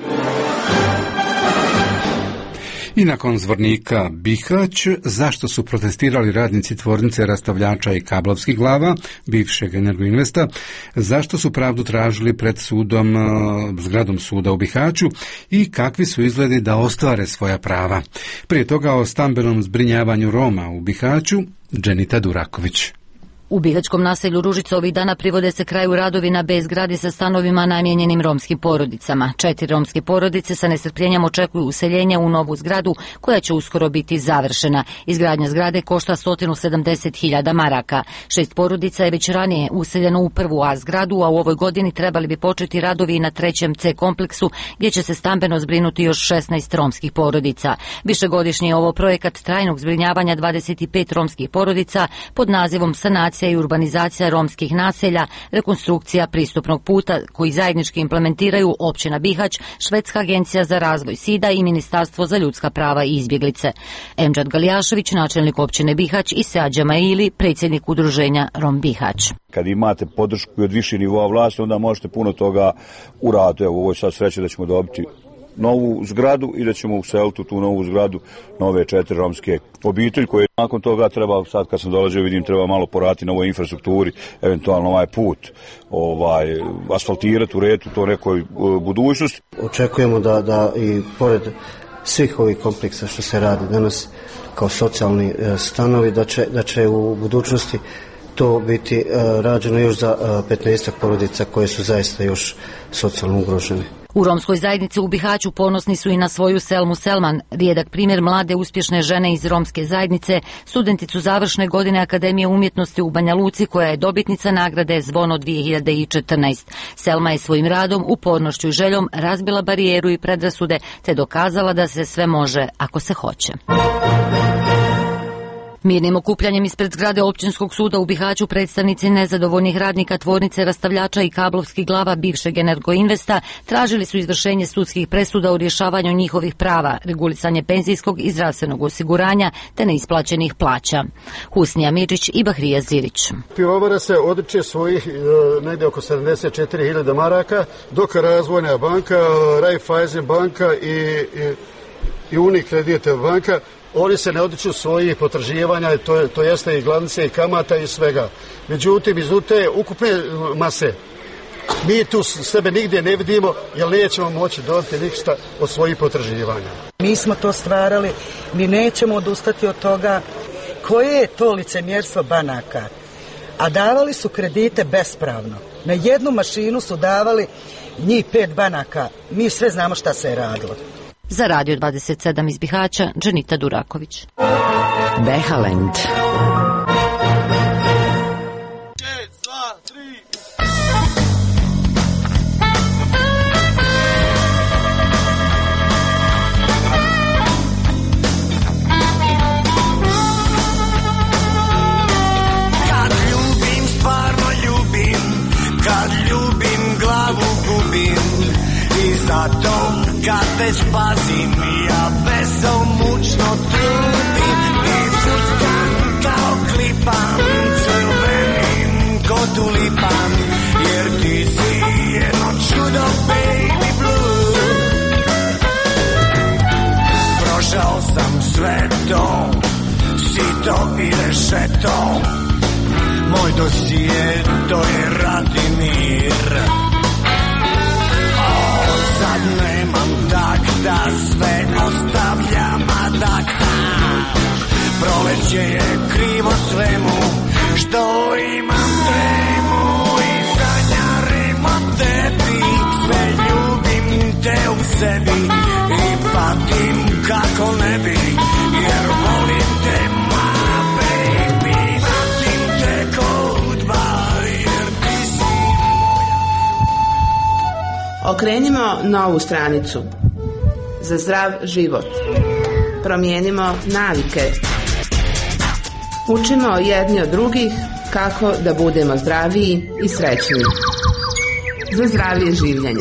I nakon Zvornika Bihać, zašto su protestirali radnici tvornice rastavljača i kablovskih glava, bivšeg Energoinvesta, zašto su pravdu tražili pred sudom, zgradom suda u Bihaću i kakvi su izgledi da ostvare svoja prava. Prije toga o stambenom zbrinjavanju Roma u Bihaću, Dženita Duraković. U bihaćkom naselju Ružica ovih dana privode se kraju radovi na B zgradi sa stanovima namijenjenim romskim porodicama. Četiri romske porodice sa nestrpljenjem očekuju useljenje u novu zgradu koja će uskoro biti završena. Izgradnja zgrade košta sto sedamdeset hiljada maraka. Šest porodica je već ranije useljeno u prvu A zgradu, a u ovoj godini trebali bi početi radovi i na trećem C kompleksu gdje će se stambeno zbrinuti još šesnaest romskih porodica. Višegodišnji je ovo projekat trajnog zbrinjavanja dvadeset pet romskih porodica pod nazivom Sanacija i urbanizacija romskih naselja, rekonstrukcija pristupnog puta koji zajednički implementiraju općina Bihać, Švedska agencija za razvoj SIDA i Ministarstvo za ljudska prava i izbjeglice. Emdžad Galijašević, načelnik općine Bihać, i Seadža Maili, predsjednik udruženja Rom Bihać. Kad imate podršku od više nivoa vlasti, onda možete puno toga uraditi. Evo, ovo je sad sreće da ćemo dobiti novu zgradu i da ćemo useliti u tu novu zgradu nove četiri romske obitelji koje nakon toga treba, sad kad sam dolazio vidim, treba malo poraditi na ovoj infrastrukturi, eventualno ovaj put ovaj, asfaltirati u redu to nekoj uh, budućnosti. Očekujemo da, da i pored svih ovih kompleksa što se radi danas kao socijalni uh, stanovi, da će, da će u budućnosti to biti uh, rađeno još za uh, petnaest porodica koje su zaista još socijalno ugrožene. U romskoj zajednici u Bihaću ponosni su i na svoju Selmu Selman, rijedak primjer mlade uspješne žene iz romske zajednice, studenticu završne godine Akademije umjetnosti u Banja Luci koja je dobitnica nagrade Zvono dvije hiljade četrnaest. Selma je svojim radom, upornošću i željom razbila barijeru i predrasude te dokazala da se sve može ako se hoće. Mirnim okupljanjem ispred zgrade općinskog suda u Bihaću predstavnici nezadovoljnih radnika tvornice rastavljača i kablovskih glava bivšeg Energoinvesta tražili su izvršenje sudskih presuda u rješavanju njihovih prava, regulisanje penzijskog i zdravstvenog osiguranja te neisplaćenih plaća. Husnija Midžić i Bahrija Zirić. Pivovara se odriče svojih e, negdje oko sedamdeset četiri hiljade maraka, dok Razvojna banka, Raiffeisen banka i, i, i Unikredit banka, oni se ne odriču svojih potraživanja, to, to jeste i glavnice i kamata i svega. Međutim, iz te ukupne mase mi tu sebe nigdje ne vidimo jer nećemo moći dobiti ništa od svojih potraživanja. Mi smo to stvarali, mi nećemo odustati od toga. Koje je to licemjerstvo banaka? A davali su kredite bespravno. Na jednu mašinu su davali njih pet banaka. Mi sve znamo šta se je radilo. Za Radio dvadeset sedam iz Bihaća, Džanita Duraković. Behalend. Kad ljubim, stvarno ljubim, kad ljubim, glavu gubim. I zato kad te spazim, ja besomučno trudim. I čustan kao klipan, crvenim ko tulipan. Jer ti si jedno čudo, baby blue. Prošao sam sve to, sito i rešeto. Moj dosije, to je Radimir. Sad nemam tak da sve ostavljam adak. Proleće je krivo svemu što imam tremu. I sanjarim o tebi, sve ljubim te u sebi. I patim kako ne bi, jer volim te ma baby. Patim te ko udbar, jer ti si Okrenimo novu stranicu. Za zdrav život. Promijenimo navike. Učimo jedni od drugih kako da budemo zdraviji i srećniji. Za zdravije življenje.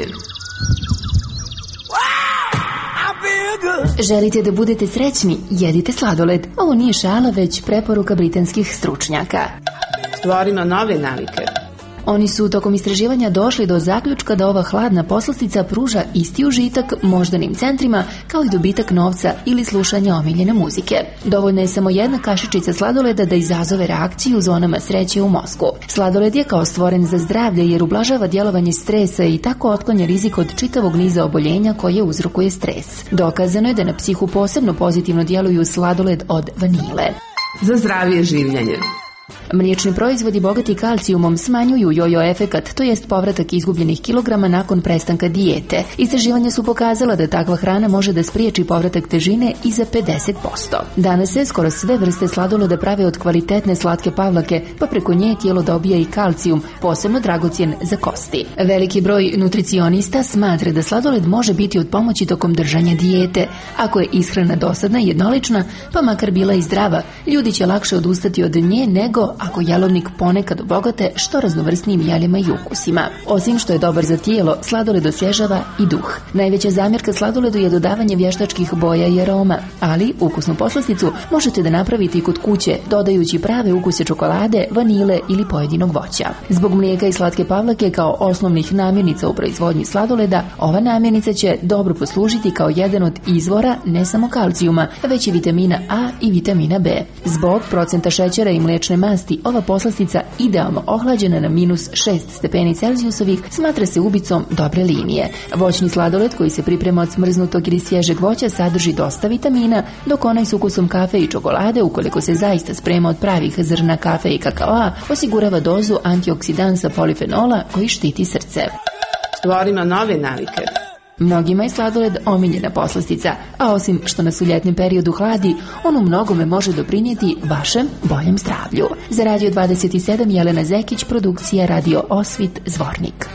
Želite da budete srećni? Jedite sladoled. Ovo nije šala, već preporuka britanskih stručnjaka. Stvorimo nove navike. Oni su tokom istraživanja došli do zaključka da ova hladna poslastica pruža isti užitak moždanim centrima kao i dobitak novca ili slušanje omiljene muzike. Dovoljna je samo jedna kašičica sladoleda da izazove reakciju u zonama sreće u mozgu. Sladoled je kao stvoren za zdravlje jer ublažava djelovanje stresa i tako otklanja rizik od čitavog niza oboljenja koje uzrokuje stres. Dokazano je da na psihu posebno pozitivno djeluju sladoled od vanile. Za zdravije življenje. Mliječni proizvodi bogati kalcijumom smanjuju jojo efekat, to jest povratak izgubljenih kilograma nakon prestanka dijete. Istraživanja su pokazala da takva hrana može da spriječi povratak težine i za pedeset posto. Danas se skoro sve vrste sladoleda prave od kvalitetne slatke pavlake, pa preko nje tijelo dobija i kalcijum, posebno dragocjen za kosti. Veliki broj nutricionista smatra da sladoled može biti od pomoći tokom držanja dijete. Ako je ishrana dosadna i jednolična, pa makar bila i zdrava, ljudi će lakše odustati od nje nego ako jelovnik ponekad obogate što raznovrsnijim jeljima i ukusima. Osim što je dobar za tijelo, sladoled osvježava i duh. Najveća zamjerka sladoledu je dodavanje vještačkih boja i aroma, ali ukusnu poslasticu možete da napravite i kod kuće, dodajući prave ukuse čokolade, vanile ili pojedinog voća. Zbog mlijeka i slatke pavlake kao osnovnih namirnica u proizvodnji sladoleda, ova namirnica će dobro poslužiti kao jedan od izvora ne samo kalcijuma, već i vitamina A i vitamina B. Zbog procenta šećera i mliječne masti, ova poslastica idealno ohlađena na minus šest stepeni Celzijusovih smatra se ubicom dobre linije. Voćni sladoled koji se priprema od smrznutog ili svježeg voća sadrži dosta vitamina, dok onaj s ukusom kafe i čokolade, ukoliko se zaista sprema od pravih zrna kafe i kakaoa, osigurava dozu antioksidansa polifenola koji štiti srce. Stvorimo nove navike. Mnogima je sladoled omiljena poslastica, a osim što nas u ljetnom periodu hladi, on u mnogome može doprinijeti vašem boljem zdravlju. Za Radio dvadeset sedam Jelena Zekić, produkcija Radio Osvit, Zvornik.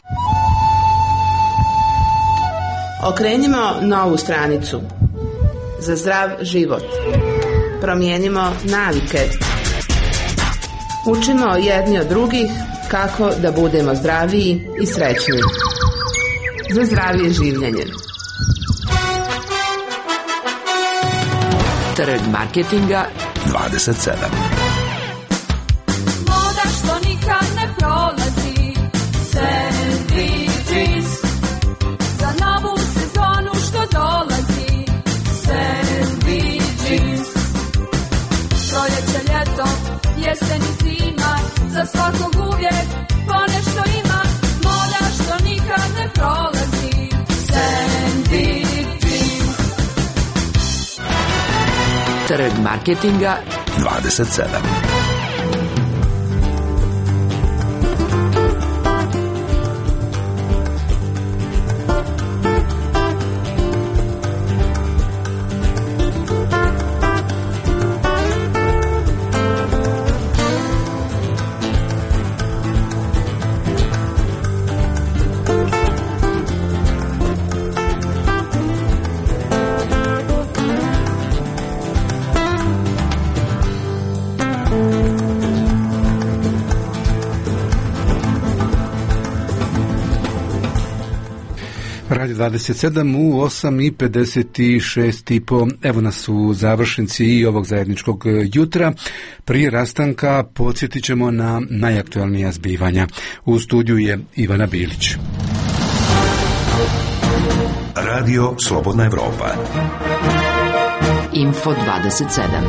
Okrenimo novu stranicu. Za zdrav život. Promijenimo navike. Učimo jedni od drugih kako da budemo zdraviji i srećniji. Za zdravije življenje. Trg marketinga dvadeset sedam. Moda što nikad ne prolazi, Sandy jeans. Za novu sezonu što dolazi, Sandy jeans. Proljeće, ljeto, jesen i zima, za svakog uvijek ponešto ima. Moda što nikad ne prolazi, Sandy jeans. Trg marketinga dvadeset sedam. Radio dvadeset sedam u osam i pedeset šest i po. Evo nas u završnici i ovog zajedničkog jutra. Prije rastanka podsjetit ćemo na najaktualnija zbivanja. U studiju je Ivana Bilić. Radio Slobodna Evropa. Info dvadeset sedam.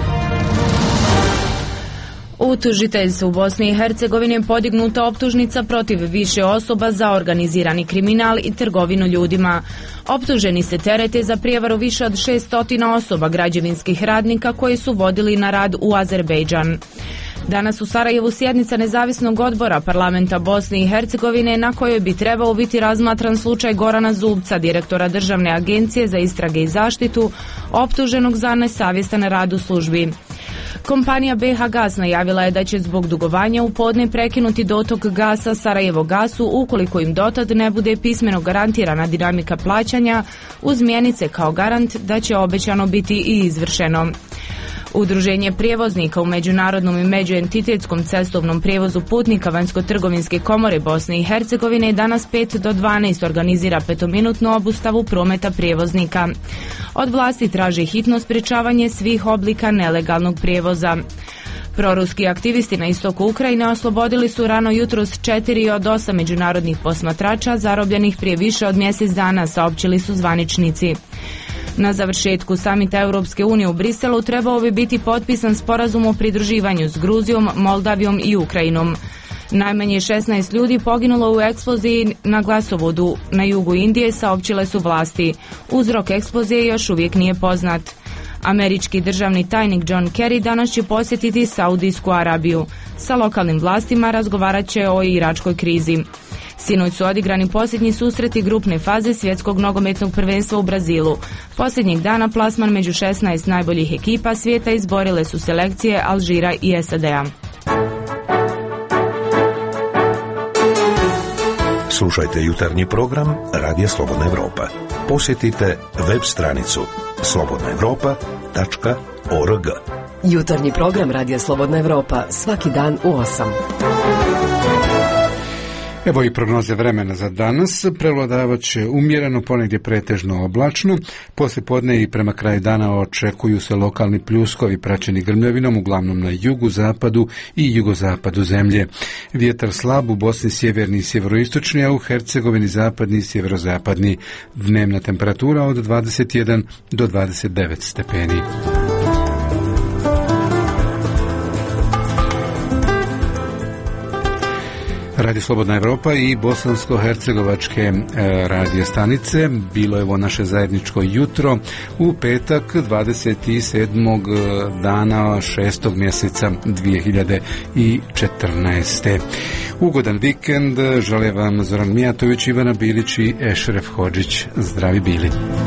U tužiteljstvu u Bosni i Hercegovini je podignuta optužnica protiv više osoba za organizirani kriminal i trgovinu ljudima. Optuženi se terete za prijevaru više od šesnaest osoba građevinskih radnika koji su vodili na rad u Azerbejdžan. Danas u Sarajevu sjednica nezavisnog odbora parlamenta Bosne i Hercegovine na kojoj bi trebao biti razmatran slučaj Gorana Zubca, direktora Državne agencije za istrage i zaštitu, optuženog za nesavjestan rad u službi. Kompanija B H Gas najavila je da će zbog dugovanja u podne prekinuti dotok gasa Sarajevo gasu ukoliko im dotad ne bude pismeno garantirana dinamika plaćanja uz mjenice kao garant da će obećano biti i izvršeno. Udruženje prijevoznika u međunarodnom i međuentitetskom cestovnom prijevozu putnika Vanjsko-trgovinske komore Bosne i Hercegovine danas pet do dvanaest organizira petominutnu obustavu prometa prijevoznika. Od vlasti traži hitno sprječavanje svih oblika nelegalnog prijevoza. Proruski aktivisti na istoku Ukrajine oslobodili su rano jutros četiri od osam međunarodnih posmatrača zarobljenih prije više od mjesec dana, saopćili su zvaničnici. Na završetku samita Europske unije u Briselu trebao bi biti potpisan sporazum o pridruživanju s Gruzijom, Moldavijom i Ukrajinom. Najmanje šesnaest ljudi poginulo u eksploziji na glasovodu na jugu Indije, saopćile su vlasti. Uzrok eksplozije još uvijek nije poznat. Američki državni tajnik John Kerry danas će posjetiti Saudijsku Arabiju. Sa lokalnim vlastima razgovarat će o iračkoj krizi. Sinoć su odigrani posljednji susreti grupne faze svjetskog nogometnog prvenstva u Brazilu. Posljednjeg dana plasman među šesnaest najboljih ekipa svijeta izborile su selekcije Alžira i S A D-a. Slušajte jutarnji program Radija Slobodna Evropa. Posjetite web stranicu slobodna evropa tačka org. Jutarnji program Radija Slobodna Evropa svaki dan u osam. Evo i prognoze vremena za danas. Prevladavat će umjereno, ponegdje pretežno oblačno. Poslije podne i prema kraju dana očekuju se lokalni pljuskovi praćeni grmljavinom, uglavnom na jugu, zapadu i jugozapadu zemlje. Vjetar slab u Bosni sjeverni i sjeveroistočni, a u Hercegovini zapadni i sjeverozapadni. Dnevna temperatura od dvadeset jedan do dvadeset devet stepeni. Radio Slobodna Evropa i bosansko-hercegovačke e, radio stanice. Bilo je ovo naše zajedničko jutro u petak dvadeset sedmog dana šestog mjeseca dvije hiljade četrnaeste. Ugodan vikend žele vam Zoran Mijatović, Ivana Bilić i Ešref Hodžić. Zdravi bili.